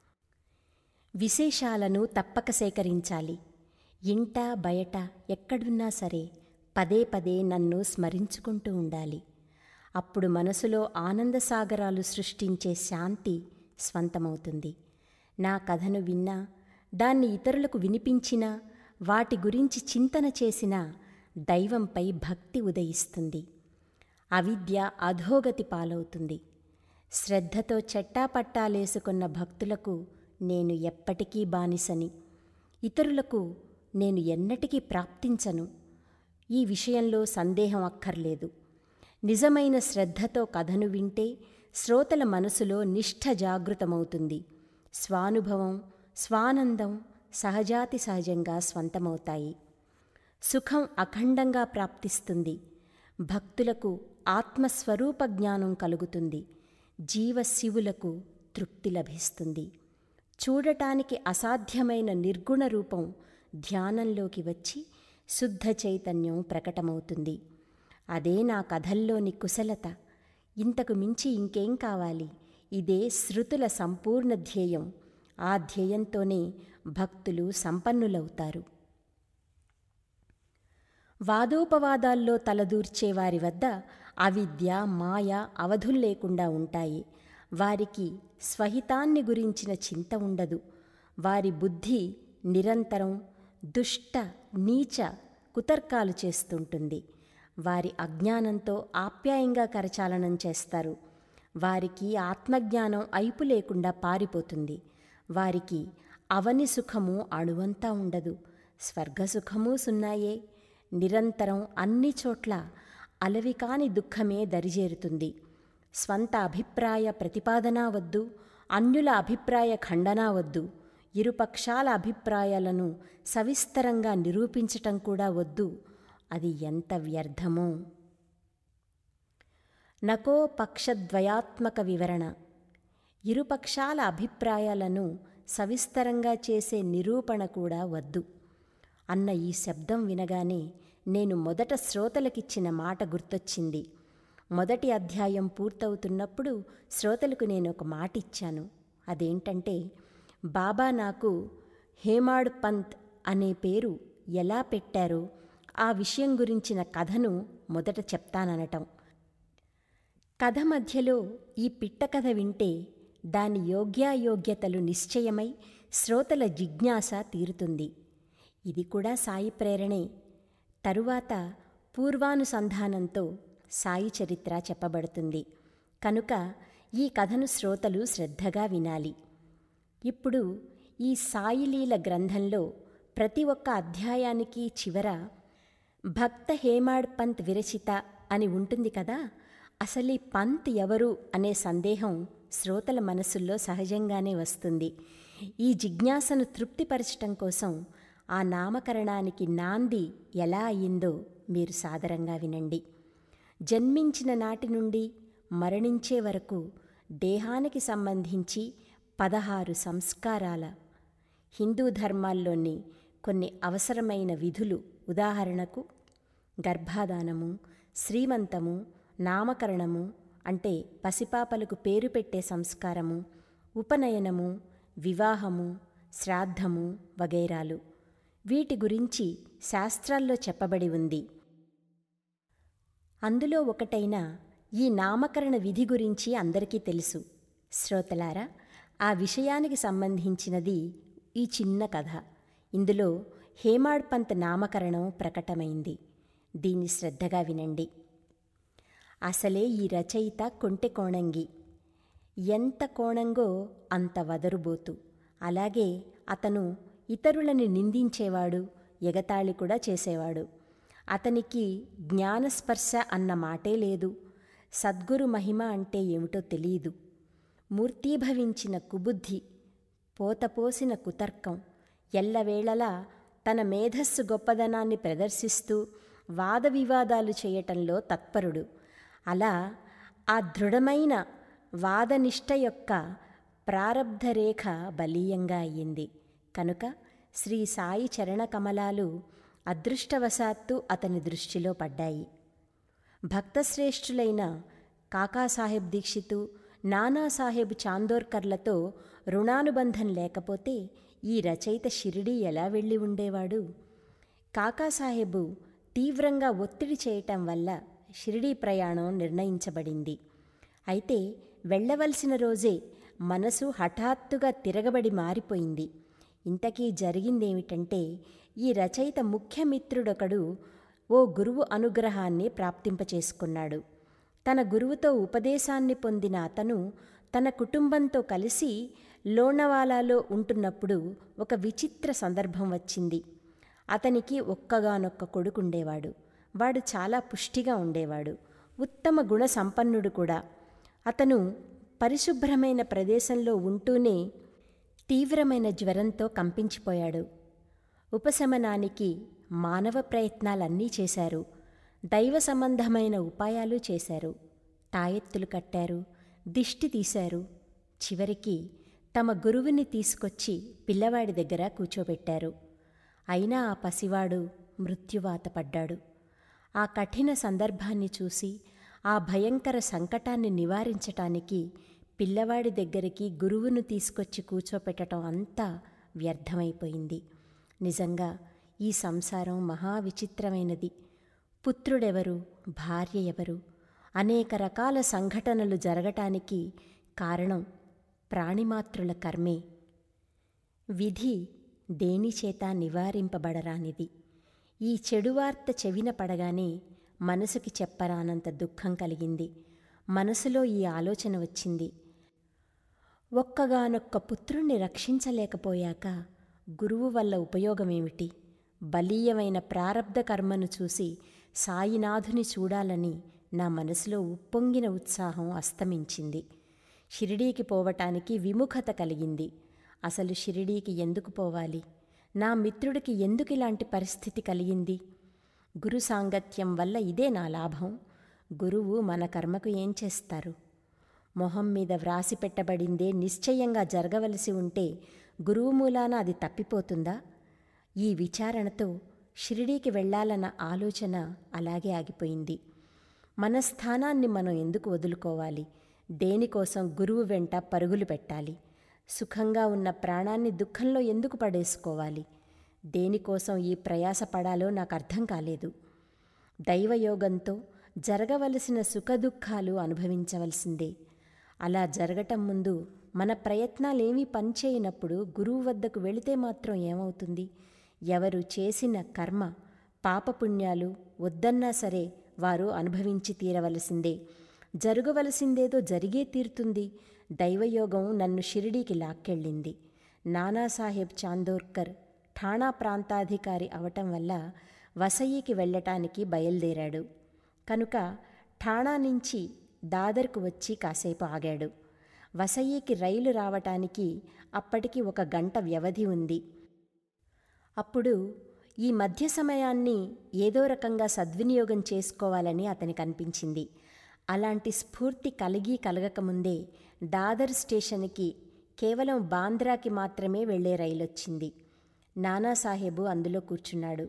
విశేషాలను తప్పక సేకరించాలి. ఇంట బయట ఎక్కడున్నా సరే పదే పదే నన్ను స్మరించుకుంటూ ఉండాలి. అప్పుడు మనసులో ఆనందసాగరాలు సృష్టించే శాంతి స్వంతమవుతుంది. నా కథను విన్నా, దాన్ని ఇతరులకు వినిపించినా, వాటి గురించి చింతన చేసినా దైవంపై భక్తి ఉదయిస్తుంది. అవిద్య అధోగతి పాలవుతుంది. శ్రద్ధతో చెట్టాపట్టాలేసుకున్న భక్తులకు నేను ఎప్పటికీ బానిసని, ఇతరులకు నేను ఎన్నటికీ ప్రాప్తించను. ఈ విషయంలో సందేహం అక్కర్లేదు. నిజమైన శ్రద్ధతో కథను వింటే శ్రోతల మనసులో నిష్ఠ జాగృతమవుతుంది. స్వానుభవం, స్వానందం సహజాతి సహజంగా స్వంతమవుతాయి. సుఖం అఖండంగా ప్రాప్తిస్తుంది. భక్తులకు ఆత్మస్వరూప జ్ఞానం కలుగుతుంది. జీవశివులకు తృప్తి లభిస్తుంది. చూడటానికి అసాధ్యమైన నిర్గుణ రూపం ధ్యానంలోకి వచ్చి శుద్ధ చైతన్యం ప్రకటమవుతుంది. అదే నా కథల్లోని కుశలత. ఇంతకు మించి ఇంకేం కావాలి? ఇదే శృతుల సంపూర్ణ ధ్యేయం. ఆ ధ్యేయంతోనే భక్తులు సంపన్నులవుతారు. వాదోపవాదాల్లో తలదూర్చేవారి వద్ద అవిద్య, మాయ అవధుల్లేకుండా ఉంటాయి. వారికి స్వహితాన్ని గురించిన చింత ఉండదు. వారి బుద్ధి నిరంతరం దుష్ట, నీచ కుతర్కాలు చేస్తుంటుంది. వారి అజ్ఞానంతో ఆప్యాయంగా కరచాలనం చేస్తారు. వారికి ఆత్మజ్ఞానం అయిపు లేకుండా పారిపోతుంది. వారికి అవని సుఖము అణువంతా ఉండదు. స్వర్గసుఖమూ సున్నాయే. నిరంతరం అన్ని చోట్ల అలవికాని దుఃఖమే దరిజేరుతుంది. స్వంత అభిప్రాయ ప్రతిపాదన వద్దు, అన్యుల అభిప్రాయ ఖండన వద్దు, ఇరుపక్షాల అభిప్రాయాలను సవిస్తరంగా నిరూపించటం కూడా వద్దు. అది ఎంత వ్యర్థమో. నకో పక్షద్వయాత్మక వివరణ. ఇరుపక్షాల అభిప్రాయాలను సవిస్తరంగా చేసే నిరూపణ కూడా వద్దు అన్న ఈ శబ్దం వినగానే నేను మొదట శ్రోతలకిచ్చిన మాట గుర్తొచ్చింది. మొదటి అధ్యాయం పూర్తవుతున్నప్పుడు శ్రోతలకు నేను ఒక మాట ఇచ్చాను. అదేంటంటే, బాబా నాకు హేమాడ్ పంత్ అనే పేరు ఎలా పెట్టారో ఆ విషయం గురించిన కథను మొదట చెప్తాననటం. కథ మధ్యలో ఈ పిట్ట కథ వింటే దాని యోగ్యాయోగ్యతలు నిశ్చయమై శ్రోతల జిజ్ఞాస తీరుతుంది. ఇది కూడా సాయి ప్రేరణే. తరువాత పూర్వానుసంధానంతో సాయి చరిత్ర చెప్పబడుతుంది. కనుక ఈ కథను శ్రోతలు శ్రద్ధగా వినాలి. ఇప్పుడు ఈ సాయిలీల గ్రంథంలో ప్రతి ఒక్క అధ్యాయానికి చివర భక్త హేమాడ్ పంత్ విరచిత అని ఉంటుంది కదా. అసలు ఈ పంత్ ఎవరు అనే సందేహం శ్రోతల మనసుల్లో సహజంగానే వస్తుంది. ఈ జిజ్ఞాసను తృప్తిపరచటం కోసం ఆ నామకరణానికి నాంది ఎలా అయిందో మీరు సాదరంగా వినండి. జన్మించిన నాటి నుండి మరణించే వరకు దేహానికి సంబంధించి 16 సంస్కారాల హిందూ ధర్మాల్లోని కొన్ని అవసరమైన విధులు, ఉదాహరణకు గర్భాధానము, శ్రీమంతము, నామకరణము అంటే పసిపాపలకు పేరు పెట్టే సంస్కారము, ఉపనయనము, వివాహము, శ్రాద్ధము వగైరాలు. వీటి గురించి శాస్త్రాల్లో చెప్పబడి ఉంది. అందులో ఒకటైన ఈ నామకరణ విధి గురించి అందరికీ తెలుసు. శ్రోతలారా, ఆ విషయానికి సంబంధించినది ఈ చిన్న కథ. ఇందులో హేమాడ్ పంత్ నామకరణం ప్రకటమైంది. దీన్ని శ్రద్ధగా వినండి. అసలే ఈ రచయిత కొంటె కోణంగి. ఎంత కోణంగో అంత వదరుబోతు. అలాగే అతను ఇతరులని నిందించేవాడు, ఎగతాళి కూడా చేసేవాడు. అతనికి జ్ఞానస్పర్శ అన్న మాటే లేదు. సద్గురు మహిమ అంటే ఏమిటో తెలియదు. మూర్తీభవించిన కుబుద్ధి, పోతపోసిన కుతర్కం, ఎల్లవేళలా తన మేధస్సు గొప్పదనాన్ని ప్రదర్శిస్తూ వాద వివాదాలు చేయటంలో తత్పరుడు. అలా ఆ దృఢమైన వాదనిష్ట యొక్క ప్రారబ్ధరేఖ బలీయంగా అయ్యింది. కనుక శ్రీ సాయి చరణ కమలాలు అదృష్టవశాత్తు అతని దృష్టిలో పడ్డాయి. భక్తశ్రేష్ఠులైన కాకాసాహెబ్ దీక్షితు, నానాసాహెబ్ చాందోర్కర్లతో రుణానుబంధం లేకపోతే ఈ రచయిత షిరిడీ ఎలా వెళ్ళి ఉండేవాడు? కాకాసాహెబు తీవ్రంగా ఒత్తిడి చేయటం వల్ల షిరిడీ ప్రయాణం నిర్ణయించబడింది. అయితే వెళ్ళవలసిన రోజే మనసు హఠాత్తుగా తిరగబడి మారిపోయింది. ఇంతకీ జరిగిందేమిటంటే, ఈ రచయిత ముఖ్యమిత్రుడొకడు ఓ గురువు అనుగ్రహాన్ని ప్రాప్తింపచేసుకున్నాడు. తన గురువుతో ఉపదేశాన్ని పొందిన అతను తన కుటుంబంతో కలిసి లోనావాలాలో ఉంటున్నప్పుడు ఒక విచిత్ర సందర్భం వచ్చింది. అతనికి ఒక్కగానొక్క కొడుకుండేవాడు. వాడు చాలా పుష్టిగా ఉండేవాడు. ఉత్తమ గుణ సంపన్నుడు కూడా. అతను పరిశుభ్రమైన ప్రదేశంలో ఉంటూనే తీవ్రమైన జ్వరంతో కంపించిపోయాడు. ఉపశమనానికి మానవ ప్రయత్నాలన్నీ చేశారు. దైవ సంబంధమైన ఉపాయాలు చేశారు. తాయెత్తులు కట్టారు, దిష్టి తీశారు. చివరికి తమ గురువుని తీసుకొచ్చి పిల్లవాడి దగ్గర కూర్చోబెట్టారు. అయినా ఆ పసివాడు మృత్యువాత పడ్డాడు. ఆ కఠిన సందర్భాన్ని చూసి ఆ భయంకర సంకటాన్ని నివారించటానికి పిల్లవాడి దగ్గరికి గురువును తీసుకొచ్చి కూర్చోపెట్టడం అంతా వ్యర్థమైపోయింది. నిజంగా ఈ సంసారం మహా విచిత్రమైనది. పుత్రుడెవరు, భార్య ఎవరు, అనేక రకాల సంఘటనలు జరగటానికి కారణం ప్రాణిమాత్రుల కర్మే. విధి దేనిచేత నివారింపబడరానిది. ఈ చెడు వార్త చెవిన పడగానే మనసుకి చెప్పరానంత దుఃఖం కలిగింది. మనసులో ఈ ఆలోచన వచ్చింది. ఒక్కగానొక్క పుత్రుణ్ణి రక్షించలేకపోయాక గురువు వల్ల ఉపయోగమేమిటి? బలీయమైన ప్రారబ్ధ కర్మను చూసి సాయినాథుని చూడాలని నా మనసులో ఉప్పొంగిన ఉత్సాహం అస్తమించింది. షిరిడీకి పోవటానికి విముఖత కలిగింది. అసలు షిరిడీకి ఎందుకు పోవాలి? నా మిత్రుడికి ఎందుకు ఇలాంటి పరిస్థితి కలిగింది? గురు సాంగత్యం వల్ల ఇదే నా లాభం. గురువు మన కర్మకు ఏం చేస్తారు? మొహం మీద వ్రాసి పెట్టబడిందే నిశ్చయంగా జరగవలసి ఉంటే గురువు మూలాన అది తప్పిపోతుందా? ఈ విచారణతో షిరిడీకి వెళ్ళాలన్న ఆలోచన అలాగే ఆగిపోయింది. మన స్థానాన్ని మనం ఎందుకు వదులుకోవాలి? దేనికోసం గురువు వెంట పరుగులు పెట్టాలి? సుఖంగా ఉన్న ప్రాణాన్ని దుఃఖంలో ఎందుకు పడేసుకోవాలి? దేనికోసం ఈ ప్రయాస పడాలో నాకు అర్థం కాలేదు. దైవయోగంతో జరగవలసిన సుఖదుఖాలు అనుభవించవలసిందే. అలా జరగటం ముందు మన ప్రయత్నాలేమీ పనిచేయనప్పుడు గురువు వద్దకు వెళితే మాత్రం ఏమవుతుంది? ఎవరు చేసిన కర్మ పాపపుణ్యాలు వద్దన్నా సరే వారు అనుభవించి తీరవలసిందే. జరగవలసిందేదో జరిగే తీరుతుంది. దైవయోగం నన్ను షిరిడీకి లాక్కెళ్ళింది. నానాసాహెబ్ చాందోర్కర్ ఠాణా ప్రాంతాధికారి అవటం వల్ల వసయికి వెళ్ళటానికి బయలుదేరాడు. కనుక ఠాణా నుంచి దాదర్కు వచ్చి కాసేపు ఆగాడు. వసయికి రైలు రావటానికి అప్పటికి 1 గంట వ్యవధి ఉంది. అప్పుడు ఈ మధ్య సమయాన్ని ఏదో రకంగా సద్వినియోగం చేసుకోవాలని అతనికి అనిపించింది. అలాంటి స్ఫూర్తి కలగకముందే దాదర్ స్టేషన్కి కేవలం బాంద్రాకి మాత్రమే వెళ్లే రైలొచ్చింది. నానాసాహెబు అందులో కూర్చున్నాడు.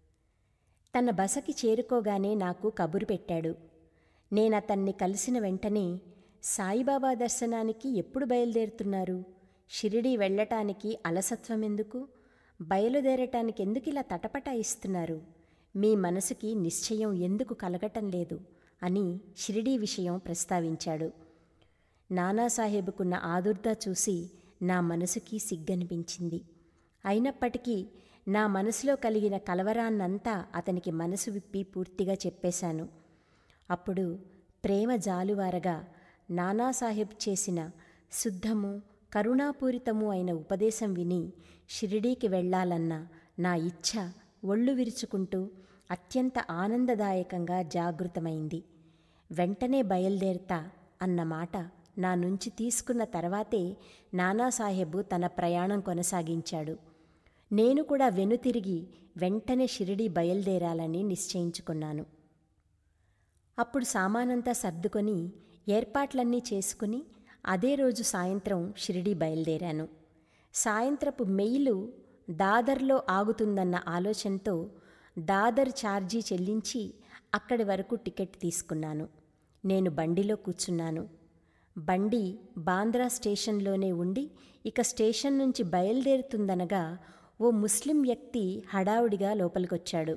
తన బసకి చేరుకోగానే నాకు కబురు పెట్టాడు. నేనతన్ని కలిసిన వెంటనే, సాయిబాబా దర్శనానికి ఎప్పుడు బయలుదేరుతున్నారు? షిరిడీ వెళ్ళటానికి అలసత్వమెందుకు? బయలుదేరటానికి ఎందుకిలా తటపటాయిస్తున్నారు? మీ మనసుకి నిశ్చయం ఎందుకు కలగటం లేదు అని షిరిడీ విషయం ప్రస్తావించాడు. నానాసాహెబుకున్న ఆదుర్దా చూసి నా మనసుకి సిగ్గనిపించింది. అయినప్పటికీ నా మనసులో కలిగిన కలవరాన్నంతా అతనికి మనసు విప్పి పూర్తిగా చెప్పేశాను. అప్పుడు ప్రేమ జాలువారగా నానాసాహెబ్ చేసిన శుద్ధము కరుణాపూరితము అయిన ఉపదేశం విని షిరిడీకి వెళ్ళాలన్న నా ఇచ్ఛ ఒళ్ళు విరుచుకుంటూ అత్యంత ఆనందదాయకంగా జాగృతమైంది. వెంటనే బయలుదేరతా అన్న మాట నా నుంచి తీసుకున్న తర్వాతే నానాసాహెబు తన ప్రయాణం కొనసాగించాడు. నేను కూడా వెనుతిరిగి వెంటనే షిరిడీ బయలుదేరాలని నిశ్చయించుకున్నాను. అప్పుడు సామానంతా సర్దుకొని ఏర్పాట్లన్నీ చేసుకుని అదే రోజు సాయంత్రం షిరిడీ బయలుదేరాను. సాయంత్రపు మెయిలు దాదర్లో ఆగుతుందన్న ఆలోచనతో దాదర్ ఛార్జీ చెల్లించి అక్కడి వరకు టికెట్ తీసుకున్నాను. నేను బండిలో కూర్చున్నాను. బండి బాంద్రా స్టేషన్లోనే ఉండి ఇక స్టేషన్ నుంచి బయలుదేరుతుందనగా ఓ ముస్లిం వ్యక్తి హడావుడిగా లోపలికొచ్చాడు.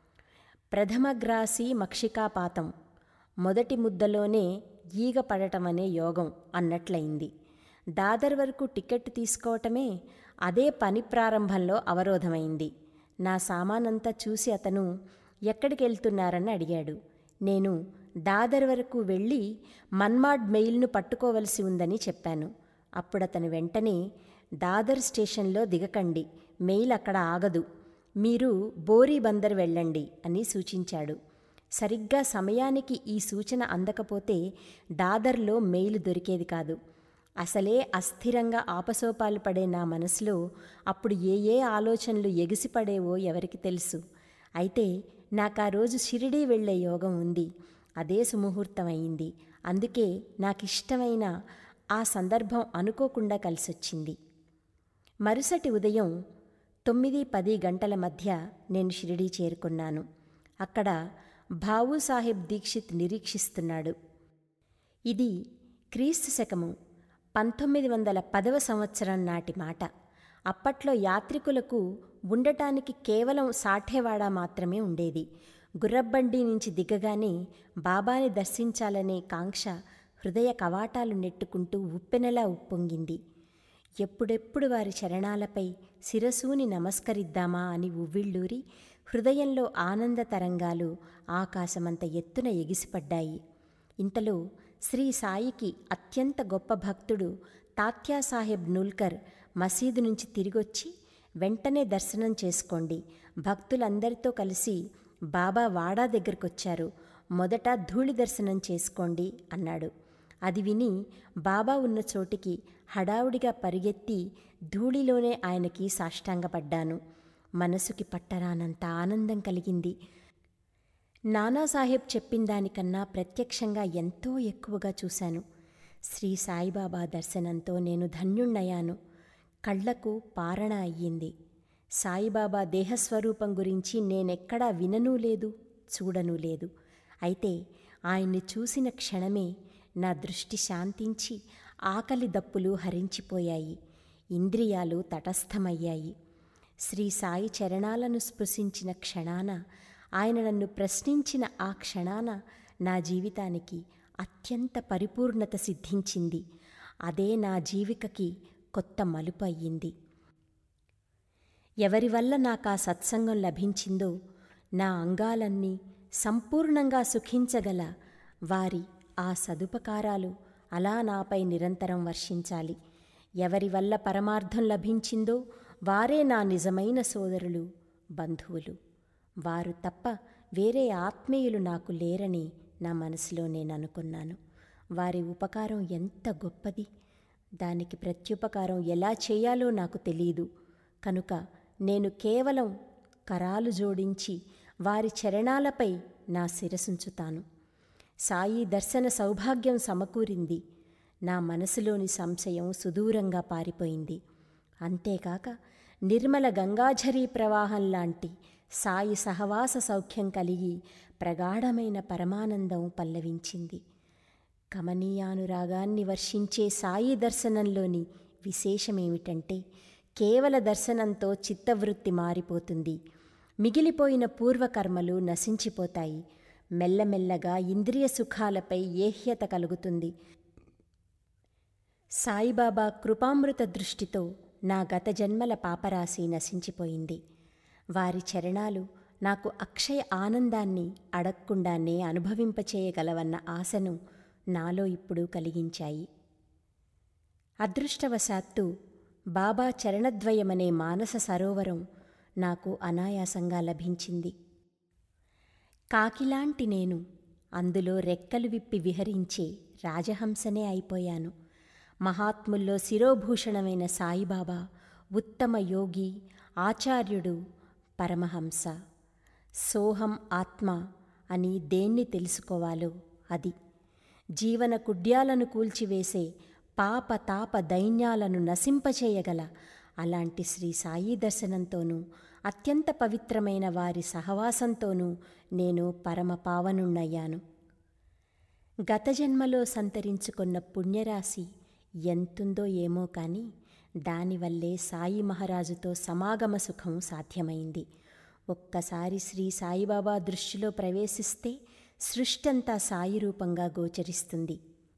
ప్రథమగ్రాసి మక్షికాపాతం, మొదటి ముద్దలోనే ఈగ పడటమనే యోగం అన్నట్లయింది. దాదర్ వరకు టికెట్ తీసుకోవటమే అదే పని ప్రారంభంలో అవరోధమైంది. నా సామానంతా చూసి అతను ఎక్కడికెళ్తున్నారని అడిగాడు. నేను దాదర్ వరకు వెళ్ళి మన్మాడ్ మెయిల్ను పట్టుకోవలసి ఉందని చెప్పాను. అప్పుడతను వెంటనే దాదర్ స్టేషన్లో దిగకండి, మెయిల్ అక్కడ ఆగదు, మీరు బోరీ బందర్ వెళ్ళండి అని సూచించాడు. సరిగ్గా సమయానికి ఈ సూచన అందకపోతే దాదర్లో మెయిల్ దొరికేది కాదు. అసలే అస్థిరంగా ఆపసోపాలు పడే నా మనసులో అప్పుడు ఏ ఆలోచనలు ఎగిసిపడేవో ఎవరికి తెలుసు. అయితే నాకా రోజు షిరిడీ వెళ్లే యోగం ఉంది. అదే సుముహూర్తం అయింది. అందుకే నాకిష్టమైన ఆ సందర్భం అనుకోకుండా కలిసొచ్చింది. మరుసటి ఉదయం 9-10 గంటల మధ్య నేను షిరిడీ చేరుకున్నాను. అక్కడ భావూసాహెబ్ దీక్షిత్ నిరీక్షిస్తున్నాడు. ఇది క్రీస్తు శకము 1910వ సంవత్సరం నాటి మాట. అప్పట్లో యాత్రికులకు ఉండటానికి కేవలం సాఠేవాడ మాత్రమే ఉండేది. గుర్రబండి నుంచి దిగగానే బాబాని దర్శించాలనే కాంక్ష హృదయ కవాటాలు నెట్టుకుంటూ ఉప్పెనలా ఉప్పొంగింది. ఎప్పుడెప్పుడు వారి చరణాలపై శిరసూని నమస్కరిద్దామా అని ఉవ్విళ్ళూరి హృదయంలో ఆనంద తరంగాలు ఆకాశమంత ఎత్తున ఎగిసిపడ్డాయి. ఇంతలో శ్రీ సాయికి అత్యంత గొప్ప భక్తుడు తాత్యాసాహెబ్ నూల్కర్ మసీదు నుంచి తిరిగొచ్చి, వెంటనే దర్శనం చేసుకోండి, భక్తులందరితో కలిసి బాబా వాడా దగ్గరకొచ్చారు, మొదట ధూళి దర్శనం చేసుకోండి అన్నాడు. అది విని బాబా ఉన్న చోటికి హడావుడిగా పరిగెత్తి ధూళిలోనే ఆయనకి సాష్టాంగపడ్డాను. మనసుకి పట్టరానంత ఆనందం కలిగింది. నానాసాహెబ్ చెప్పిన దానికన్నా ప్రత్యక్షంగా ఎంతో ఎక్కువగా చూశాను. శ్రీ సాయిబాబా దర్శనంతో నేను ధన్యుణ్ణయ్యాను. కళ్లకు పారణ అయ్యింది. సాయిబాబా దేహస్వరూపం గురించి నేనెక్కడా విననూ లేదు, చూడనూ లేదు. అయితే ఆయన్ని చూసిన క్షణమే నా దృష్టి శాంతించి ఆకలి దప్పులు హరించిపోయాయి, ఇంద్రియాలు తటస్థమయ్యాయి. శ్రీ సాయి చరణాలను స్పృశించిన క్షణాన, ఆయన నన్ను ప్రశ్నించిన ఆ క్షణాన నా జీవితానికి అత్యంత పరిపూర్ణత సిద్ధించింది. అదే నా జీవికకి కొత్త మలుపు అయ్యింది. ఎవరి వల్ల నాకా సత్సంగం లభించిందో నా అంగాలన్నీ సంపూర్ణంగా సుఖించగల వారి ఆ సదుపకారాలు అలా నాపై నిరంతరం వర్షించాలి. ఎవరి వల్ల పరమార్థం లభించిందో వారే నా నిజమైన సోదరులు, బంధువులు. వారు తప్ప వేరే ఆత్మీయులు నాకు లేరని నా మనసులో నేను అనుకున్నాను. వారి ఉపకారం ఎంత గొప్పది, దానికి ప్రత్యుపకారం ఎలా చేయాలో నాకు తెలీదు. కనుక నేను కేవలం కరాలు జోడించి వారి చరణాలపై నా శిరసుంచుతాను. సాయి దర్శన సౌభాగ్యం సమకూరింది. నా మనసులోని సంశయం సుదూరంగా పారిపోయింది. అంతేకాక నిర్మల గంగాఝరీ ప్రవాహంలాంటి సాయి సహవాస సౌఖ్యం కలిగి ప్రగాఢమైన పరమానందం పల్లవించింది. కమనీయానురాగాన్ని వర్షించే సాయి దర్శనంలోని విశేషమేమిటంటే కేవల దర్శనంతో చిత్తవృత్తి మారిపోతుంది. మిగిలిపోయిన పూర్వకర్మలు నశించిపోతాయి. మెల్లమెల్లగా ఇంద్రియ సుఖాలపై ఏహ్యత కలుగుతుంది. సాయిబాబా కృపామృత దృష్టితో నా గత జన్మల పాపరాశి నశించిపోయింది. వారి చరణాలు నాకు అక్షయ ఆనందాన్ని అడగకుండానే అనుభవింపచేయగలవన్న ఆశను నాలో ఇప్పుడు కలిగించాయి. అదృష్టవశాత్తు బాబా చరణద్వయమనే మానస సరోవరం నాకు అనాయాసంగా లభించింది. కాకిలాంటి నేను అందులో రెక్కలు విప్పి విహరించే రాజహంసనే అయిపోయాను. మహాత్ముల్లో శిరోభూషణమైన సాయిబాబా ఉత్తమ యోగి, ఆచార్యుడు, పరమహంస. సోహం ఆత్మ అని దేన్ని తెలుసుకోవాలో అది. జీవన కుడ్యాలను కూల్చివేసే పాప తాప దైన్యాలను నశింపచేయగల అలాంటి శ్రీ సాయి దర్శనంతోనూ అత్యంత పవిత్రమైన వారి సహవాసంతోనూ నేను పరమ పావనుణ్ణయ్యాను. గత జన్మలో సంతరించుకున్న పుణ్యరాశి ఎంతుందో ఏమో కానీ దానివల్లే సాయి మహారాజుతో సమాగమ సుఖం సాధ్యమైంది. ఒక్కసారి శ్రీ సాయిబాబా దృష్టిలో ప్రవేశిస్తే సృష్టంతా సాయి రూపంగా గోచరిస్తుంది.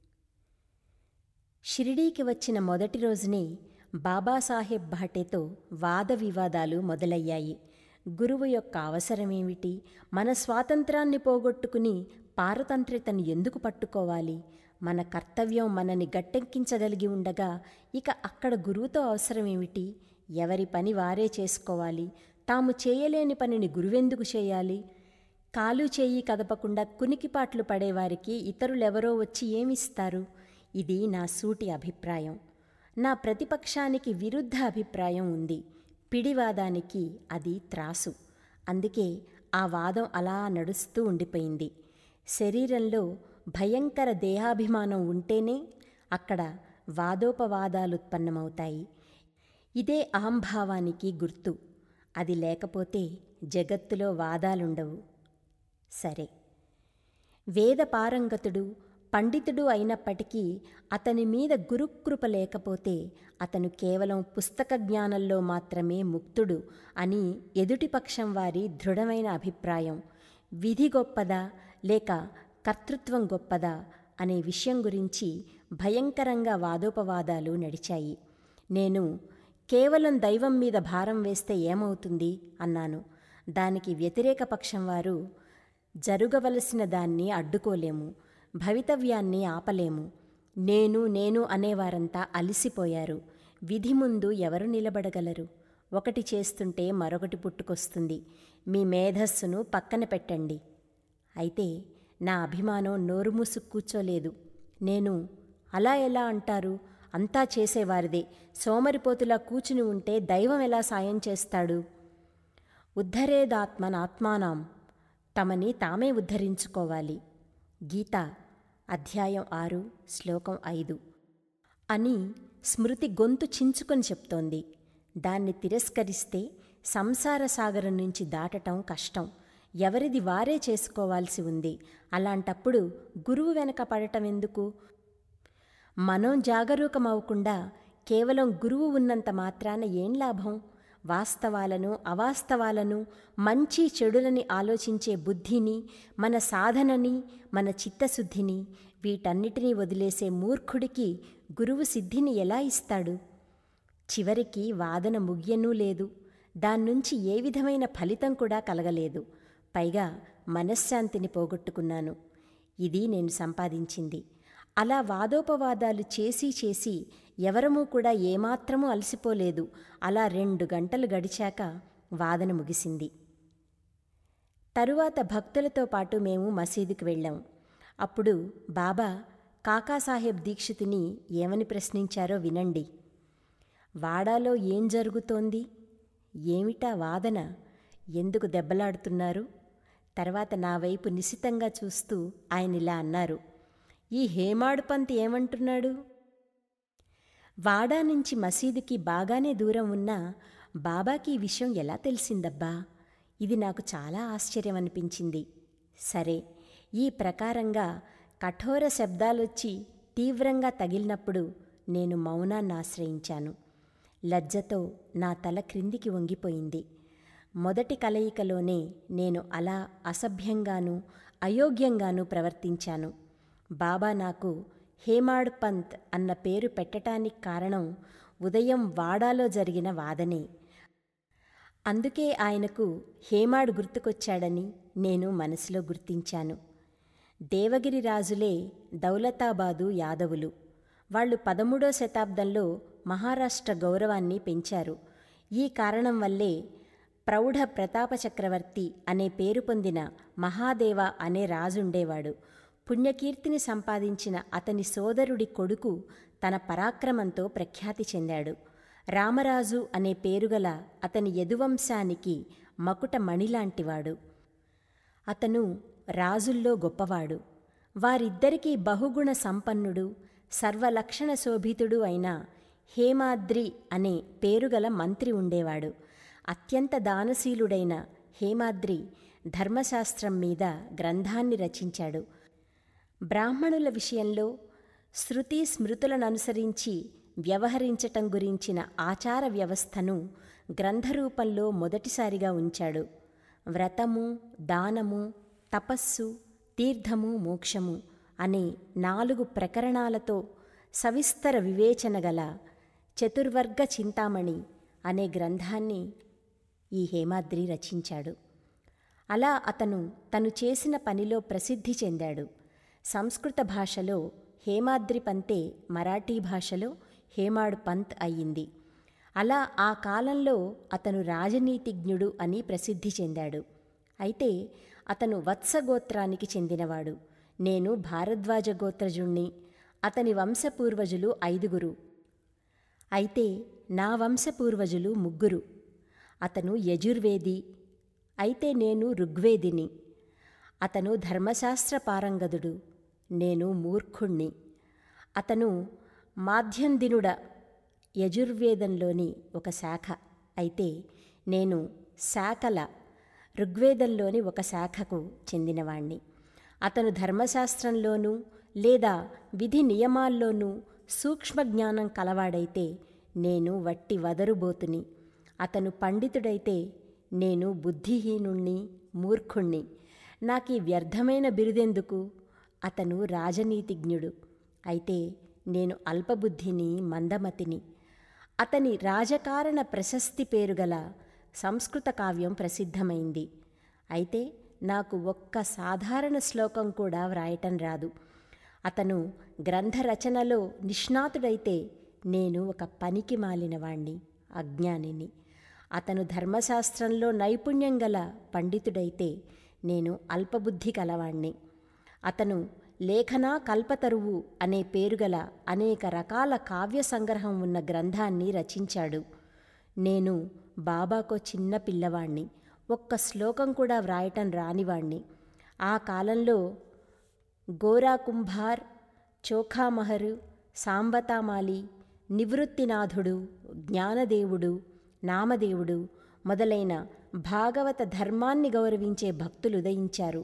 షిరిడీకి వచ్చిన మొదటి రోజునే బాబాసాహెబ్ భాటేతో వాద వివాదాలు మొదలయ్యాయి. గురువు యొక్క అవసరమేమిటి? మన స్వాతంత్రాన్ని పోగొట్టుకుని పారతంత్రితను ఎందుకు పట్టుకోవాలి? మన కర్తవ్యం మనని గట్టెక్కించగలిగి ఉండగా ఇక అక్కడ గురువుతో అవసరమేమిటి? ఎవరి పని వారే చేసుకోవాలి. తాము చేయలేని పనిని గురువెందుకు చేయాలి? కాలు చేయి కదపకుండా కునికిపాట్లు పడేవారికి ఇతరులెవరో వచ్చి ఏమిస్తారు? ఇది నా సూటి అభిప్రాయం. నా ప్రతిపక్షానికి విరుద్ధ అభిప్రాయం ఉంది. పిడివాదానికి అది త్రాసు. అందుకే ఆ వాదం అలా నడుస్తూ ఉండిపోయింది. శరీరంలో భయంకర దేహాభిమానం ఉంటేనే అక్కడ వాదోపవాదాలుత్పన్నమవుతాయి. ఇదే అహంభావానికి గుర్తు. అది లేకపోతే జగత్తులో వాదాలుండవు. సరే, వేద పారంగతుడు, పండితుడు అయినప్పటికీ అతని మీద గురుకృప లేకపోతే అతను కేవలం పుస్తక జ్ఞానంలో మాత్రమే ముక్తుడు అని ఎదుటిపక్షం వారి దృఢమైన అభిప్రాయం. విధి గొప్పదా లేక కర్తృత్వం గొప్పదా అనే విషయం గురించి భయంకరంగా వాదోపవాదాలు నడిచాయి. నేను కేవలం దైవం మీద భారం వేస్తే ఏమవుతుంది అన్నాను. దానికి వ్యతిరేక పక్షం వారు జరుగవలసిన దాన్ని అడ్డుకోలేము, భవితవ్యాన్ని ఆపలేము. నేను అనేవారంతా అలిసిపోయారు. విధి ముందు ఎవరు నిలబడగలరు? ఒకటి చేస్తుంటే మరొకటి పుట్టుకొస్తుంది. మీ మేధస్సును పక్కన పెట్టండి. అయితే నా అభిమానం నోరు మూసు కూర్చోలేదు. నేను అలా ఎలా అంటారు? అంతా చేసేవారిదే. సోమరిపోతులా కూచుని ఉంటే దైవం ఎలా సాయం చేస్తాడు? ఉద్ధరేదాత్మనాత్మానం, తమని తామే ఉద్ధరించుకోవాలి. గీత అధ్యాయం 6 శ్లోకం 5 అని స్మృతి గొంతు చించుకొని చెప్తోంది. దాన్ని తిరస్కరిస్తే సంసార సాగరం నుంచి దాటటం కష్టం. ఎవరిది వారే చేసుకోవాల్సి ఉంది. అలాంటప్పుడు గురువు వెనక పడటం ఎందుకు? మనం జాగరూకమవకుండా కేవలం గురువు ఉన్నంత మాత్రాన ఏం లాభం? వాస్తవాలను అవాస్తవాలను, మంచి చెడులని ఆలోచించే బుద్ధిని, మన సాధనని, మన చిత్తశుద్ధిని, వీటన్నిటినీ వదిలేసే మూర్ఖుడికి గురువు సిద్ధిని ఎలా ఇస్తాడు? చివరికి వాదన ముగియనూ లేదు. దాన్నుంచి ఏ విధమైన ఫలితం కూడా కలగలేదు. పైగా మనశ్శాంతిని పోగొట్టుకున్నాను. ఇది నేను సంపాదించింది. అలా వాదోపవాదాలు చేసి ఎవరమూ కూడా ఏమాత్రమూ అలసిపోలేదు. అలా 2 గంటలు గడిచాక వాదన ముగిసింది. తరువాత భక్తులతో పాటు మేము మసీదుకి వెళ్ళాం. అప్పుడు బాబా కాకాసాహెబ్ దీక్షితుని ఏమని ప్రశ్నించారో వినండి. వాడాలో ఏం జరుగుతోంది? ఏమిటా వాదన? ఎందుకు దెబ్బలాడుతున్నారు? తర్వాత నా వైపు నిశితంగా చూస్తూ ఆయన ఇలా అన్నారు. ఈ హేమాడు పంత్ ఏమంటున్నాడు? వాడా నుంచి మసీదుకి బాగానే దూరం ఉన్నా బాబాకి ఈ విషయం ఎలా తెలిసిందబ్బా? ఇది నాకు చాలా ఆశ్చర్యం అనిపించింది. సరే, ఈ ప్రకారంగా కఠోర శబ్దాలొచ్చి తీవ్రంగా తగిలినప్పుడు నేను మౌనాన్ని ఆశ్రయించాను. లజ్జతో నా తల క్రిందికి వంగిపోయింది. మొదటి కలయికలోనే నేను అలా అసభ్యంగానూ అయోగ్యంగానూ ప్రవర్తించాను. బాబా నాకు హేమాడ్ పంత్ అన్న పేరు పెట్టటానికి కారణం ఉదయం వాడాలో జరిగిన వాదనే. అందుకే ఆయనకు హేమాడ్ గుర్తుకొచ్చాడని నేను మనసులో గుర్తించాను. దేవగిరి రాజులే దౌలతాబాదు యాదవులు. వాళ్ళు 13వ శతాబ్దంలో మహారాష్ట్ర గౌరవాన్ని పెంచారు. ఈ కారణం వల్లే ప్రౌఢ ప్రతాప చక్రవర్తి అనే పేరు పొందిన మహాదేవ అనే రాజుండేవాడు. పుణ్యకీర్తిని సంపాదించిన అతని సోదరుడి కొడుకు తన పరాక్రమంతో ప్రఖ్యాతి చెందాడు. రామరాజు అనే పేరుగల అతని యదువంశానికి మకుట మణిలాంటివాడు. అతను రాజుల్లో గొప్పవాడు. వారిద్దరికీ బహుగుణ సంపన్నుడు, సర్వలక్షణ శోభితుడు అయిన హేమాద్రి అనే పేరుగల మంత్రి ఉండేవాడు. అత్యంత దానశీలుడైన హేమాద్రి ధర్మశాస్త్రం మీద గ్రంథాన్ని రచించాడు. బ్రాహ్మణుల విషయంలో శృతి స్మృతులననుసరించి వ్యవహరించటం గురించిన ఆచార వ్యవస్థను గ్రంథరూపంలో మొదటిసారిగా ఉంచాడు. వ్రతము, దానము, తపస్సు, తీర్థము, మోక్షము అనే 4 ప్రకరణాలతో సవిస్తర వివేచన గల చతుర్వర్గ చింతామణి అనే గ్రంథాన్ని ఈ హేమాద్రి రచించాడు. అలా అతను తను చేసిన పనిలో ప్రసిద్ధి చెందాడు. సంస్కృత భాషలో హేమాద్రి పంతే మరాఠీ భాషలో హేమాడ్ పంత్ అయ్యింది. అలా ఆ కాలంలో అతను రాజనీతిజ్ఞుడు అని ప్రసిద్ధి చెందాడు. అయితే అతను వత్సగోత్రానికి చెందినవాడు. నేను భారద్వాజ గోత్రజుణ్ణి. అతని వంశపూర్వజులు 5. అయితే నా వంశపూర్వజులు 3. అతను యజుర్వేది, అయితే నేను ఋగ్వేదిని. అతను ధర్మశాస్త్ర పారంగదుడు, నేను మూర్ఖుణ్ణి. అతను మాధ్యందినుడ, యజుర్వేదంలోని ఒక శాఖ. అయితే నేను శాఖల, ఋగ్వేదంలోని ఒక శాఖకు చెందినవాణ్ణి. అతను ధర్మశాస్త్రంలోనూ లేదా విధి నియమాల్లోనూ సూక్ష్మజ్ఞానం కలవాడైతే నేను వట్టి వదరుబోతుని. అతను పండితుడైతే నేను బుద్ధిహీనుణ్ణి, మూర్ఖుణ్ణి. నాకీ వ్యర్థమైన బిరుదెందుకు? అతను రాజనీతిజ్ఞుడు, అయితే నేను అల్పబుద్ధిని, మందమతిని. అతని రాజకారణ ప్రశస్తి పేరుగల సంస్కృత కావ్యం ప్రసిద్ధమైంది. అయితే నాకు ఒక్క సాధారణ శ్లోకం కూడా వ్రాయటం రాదు. అతను గ్రంథరచనలో నిష్ణాతుడైతే నేను ఒక పనికి మాలినవాణ్ణి, అజ్ఞానిని. అతను ధర్మశాస్త్రంలో నైపుణ్యం గల పండితుడైతే నేను అల్పబుద్ధి కలవాణ్ణి. అతను లేఖనా కల్పతరువు అనే పేరుగల అనేక రకాల కావ్య సంగ్రహం ఉన్న గ్రంథాన్ని రచించాడు. నేను బాబాకో చిన్న పిల్లవాణ్ణి, ఒక్క శ్లోకం కూడా వ్రాయటం రానివాణ్ణి. ఆ కాలంలో గోరా కుంభార్, చోఖామహరు, సాంబతామాలి, నివృత్తినాథుడు, జ్ఞానదేవుడు, నామదేవుడు మొదలైన భాగవత ధర్మాన్ని గౌరవించే భక్తులు ఉదయించారు.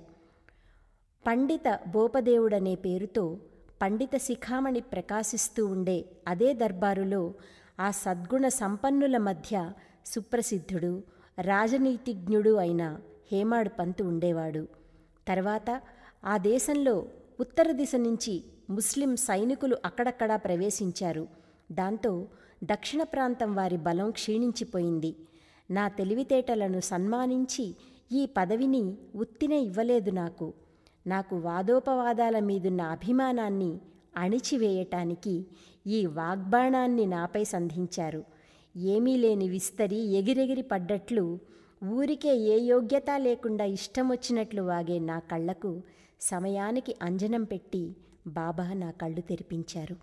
పండిత బోపదేవుడనే పేరుతో పండిత శిఖామణి ప్రకాశిస్తూ ఉండే అదే దర్బారులో ఆ సద్గుణ సంపన్నుల మధ్య సుప్రసిద్ధుడు, రాజనీతిజ్ఞుడు అయిన హేమాడ్ పంత్ ఉండేవాడు. తర్వాత ఆ దేశంలో ఉత్తర దిశ నుంచి ముస్లిం సైనికులు అక్కడక్కడా ప్రవేశించారు. దాంతో దక్షిణ ప్రాంతం వారి బలం క్షీణించిపోయింది. నా తెలివితేటలను సన్మానించి ఈ పదవిని ఉత్తినే ఇవ్వలేదు నాకు వాదోపవాదాల మీదున్న అభిమానాన్ని అణిచివేయటానికి ఈ వాగ్బాణాన్ని నాపై సంధించారు. ఏమీ లేని విస్తరి ఎగిరెగిరి పడ్డట్లు ఊరికే ఏ యోగ్యత లేకుండా ఇష్టమొచ్చినట్లు వాగే నా కళ్ళకు సమయానికి అంజనం పెట్టి బాబా నా కళ్ళు తెరిపించారు.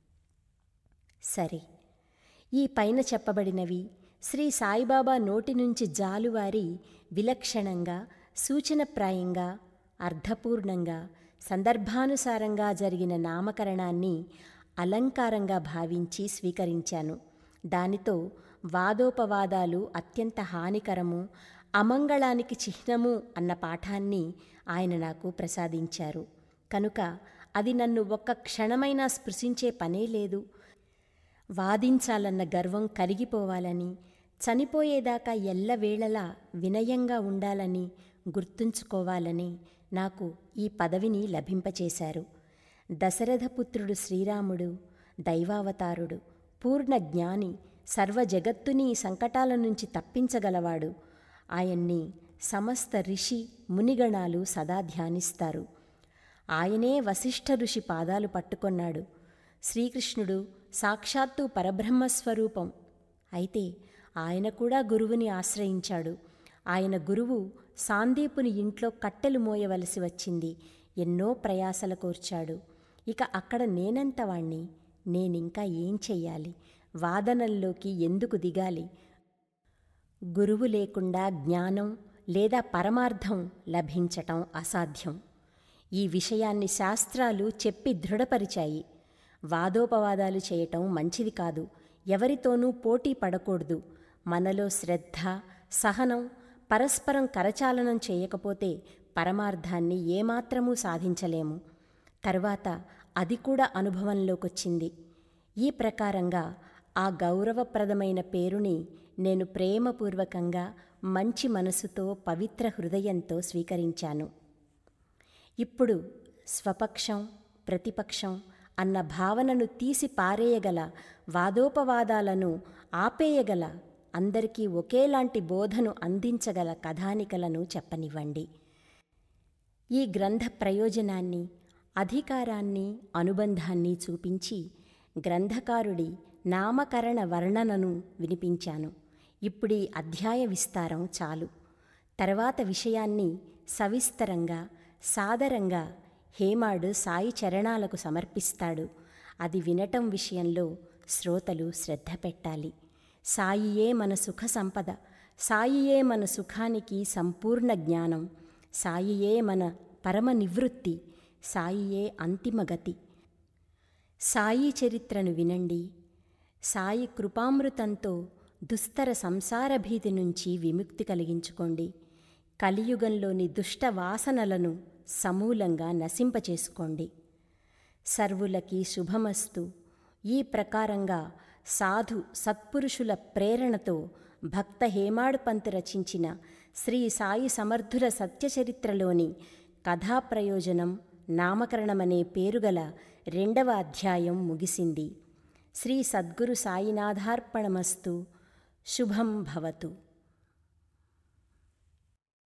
సరే, ఈ పైన చెప్పబడినవి శ్రీ సాయిబాబా నోటి నుంచి జాలువారి విలక్షణంగా, సూచనప్రాయంగా, అర్థపూర్ణంగా, సందర్భానుసారంగా జరిగిన నామకరణాన్ని అలంకారంగా భావించి స్వీకరించాను. దానితో వాదోపవాదాలు అత్యంత హానికరము, అమంగళానికి చిహ్నము అన్న పాఠాన్ని ఆయన నాకు ప్రసాదించారు. కనుక అది నన్ను ఒక్క క్షణమైనా స్పృశించే పనే లేదు. వాదించాలన్న గర్వం కరిగిపోవాలని, చనిపోయేదాకా ఎల్లవేళలా వినయంగా ఉండాలని, గుర్తుంచుకోవాలని నాకు ఈ పదవిని లభింపచేశారు. దశరథపుత్రుడు శ్రీరాముడు దైవావతారుడు, పూర్ణ జ్ఞాని, సర్వజగత్తుని సంకటాల నుంచి తప్పించగలవాడు. ఆయన్ని సమస్త ఋషి మునిగణాలు సదా ధ్యానిస్తారు. ఆయనే వశిష్ఠ ఋషి పాదాలు పట్టుకొన్నాడు. శ్రీకృష్ణుడు సాక్షాత్తు పరబ్రహ్మస్వరూపం. అయితే ఆయన కూడా గురువుని ఆశ్రయించాడు. ఆయన గురువు సాందీపుని ఇంట్లో కట్టెలు మోయవలసి వచ్చింది. ఎన్నో ప్రయాసల కోర్చాడు. ఇక అక్కడ నేనెంతవాణ్ణి? నేనింకా ఏం చెయ్యాలి? వాదనల్లోకి ఎందుకు దిగాలి? గురువు లేకుండా జ్ఞానం లేదా పరమార్థం లభించటం అసాధ్యం. ఈ విషయాన్ని శాస్త్రాలు చెప్పి దృఢపరిచాయి. వాదోపవాదాలు చేయటం మంచిది కాదు. ఎవరితోనూ పోటీ పడకూడదు. మనలో శ్రద్ధ, సహనం, పరస్పరం కరచాలనం చేయకపోతే పరమార్థాన్ని ఏమాత్రమూ సాధించలేము. తర్వాత అది కూడా అనుభవంలోకొచ్చింది. ఈ ప్రకారంగా ఆ గౌరవప్రదమైన పేరుని నేను ప్రేమపూర్వకంగా, మంచి మనసుతో, పవిత్ర హృదయంతో స్వీకరించాను. ఇప్పుడు స్వపక్షం, ప్రతిపక్షం అన్న భావనను తీసి పారేయగల, వాదోపవాదాలను ఆపేయగల, అందరికీ ఒకేలాంటి బోధను అందించగల కథానికలను చెప్పనివ్వండి. ఈ గ్రంథ ప్రయోజనాన్ని, అధికారాన్ని, అనుబంధాన్ని చూపించి గ్రంథకారుడి నామకరణ వర్ణనను వినిపించాను. ఇప్పుడీ అధ్యాయ విస్తారం చాలు. తర్వాత విషయాన్ని సవిస్తరంగా, సాదరంగా హేమాడు సాయి చరణాలకు సమర్పిస్తాడు. అది వినటం విషయంలో శ్రోతలు శ్రద్ధ పెట్టాలి. సాయియే మన సుఖ సంపద, సాయియే మన సుఖానికి సంపూర్ణ జ్ఞానం, సాయియే మన పరమ నివృత్తి, సాయియే అంతిమగతి. సాయి చరిత్రను వినండి. సాయి కృపామృతంతో దుస్తర సంసార భీతి నుంచి విముక్తి కలిగించుకోండి. కలియుగంలోని దుష్ట వాసనలను సమూలంగా నశింపచేసుకోండి. సర్వులకి శుభమస్తు. ఈ ప్రకారంగా సాధు సత్పురుషుల ప్రేరణతో భక్త హేమాడ్ పంత్ రచించిన శ్రీ సాయి సమర్థుల సత్యచరిత్రలోని కథాప్రయోజనం, నామకరణమనే పేరుగల 2వ అధ్యాయం ముగిసింది. శ్రీ సద్గురు సాయినాథార్పణమస్తు. శుభం భవతు.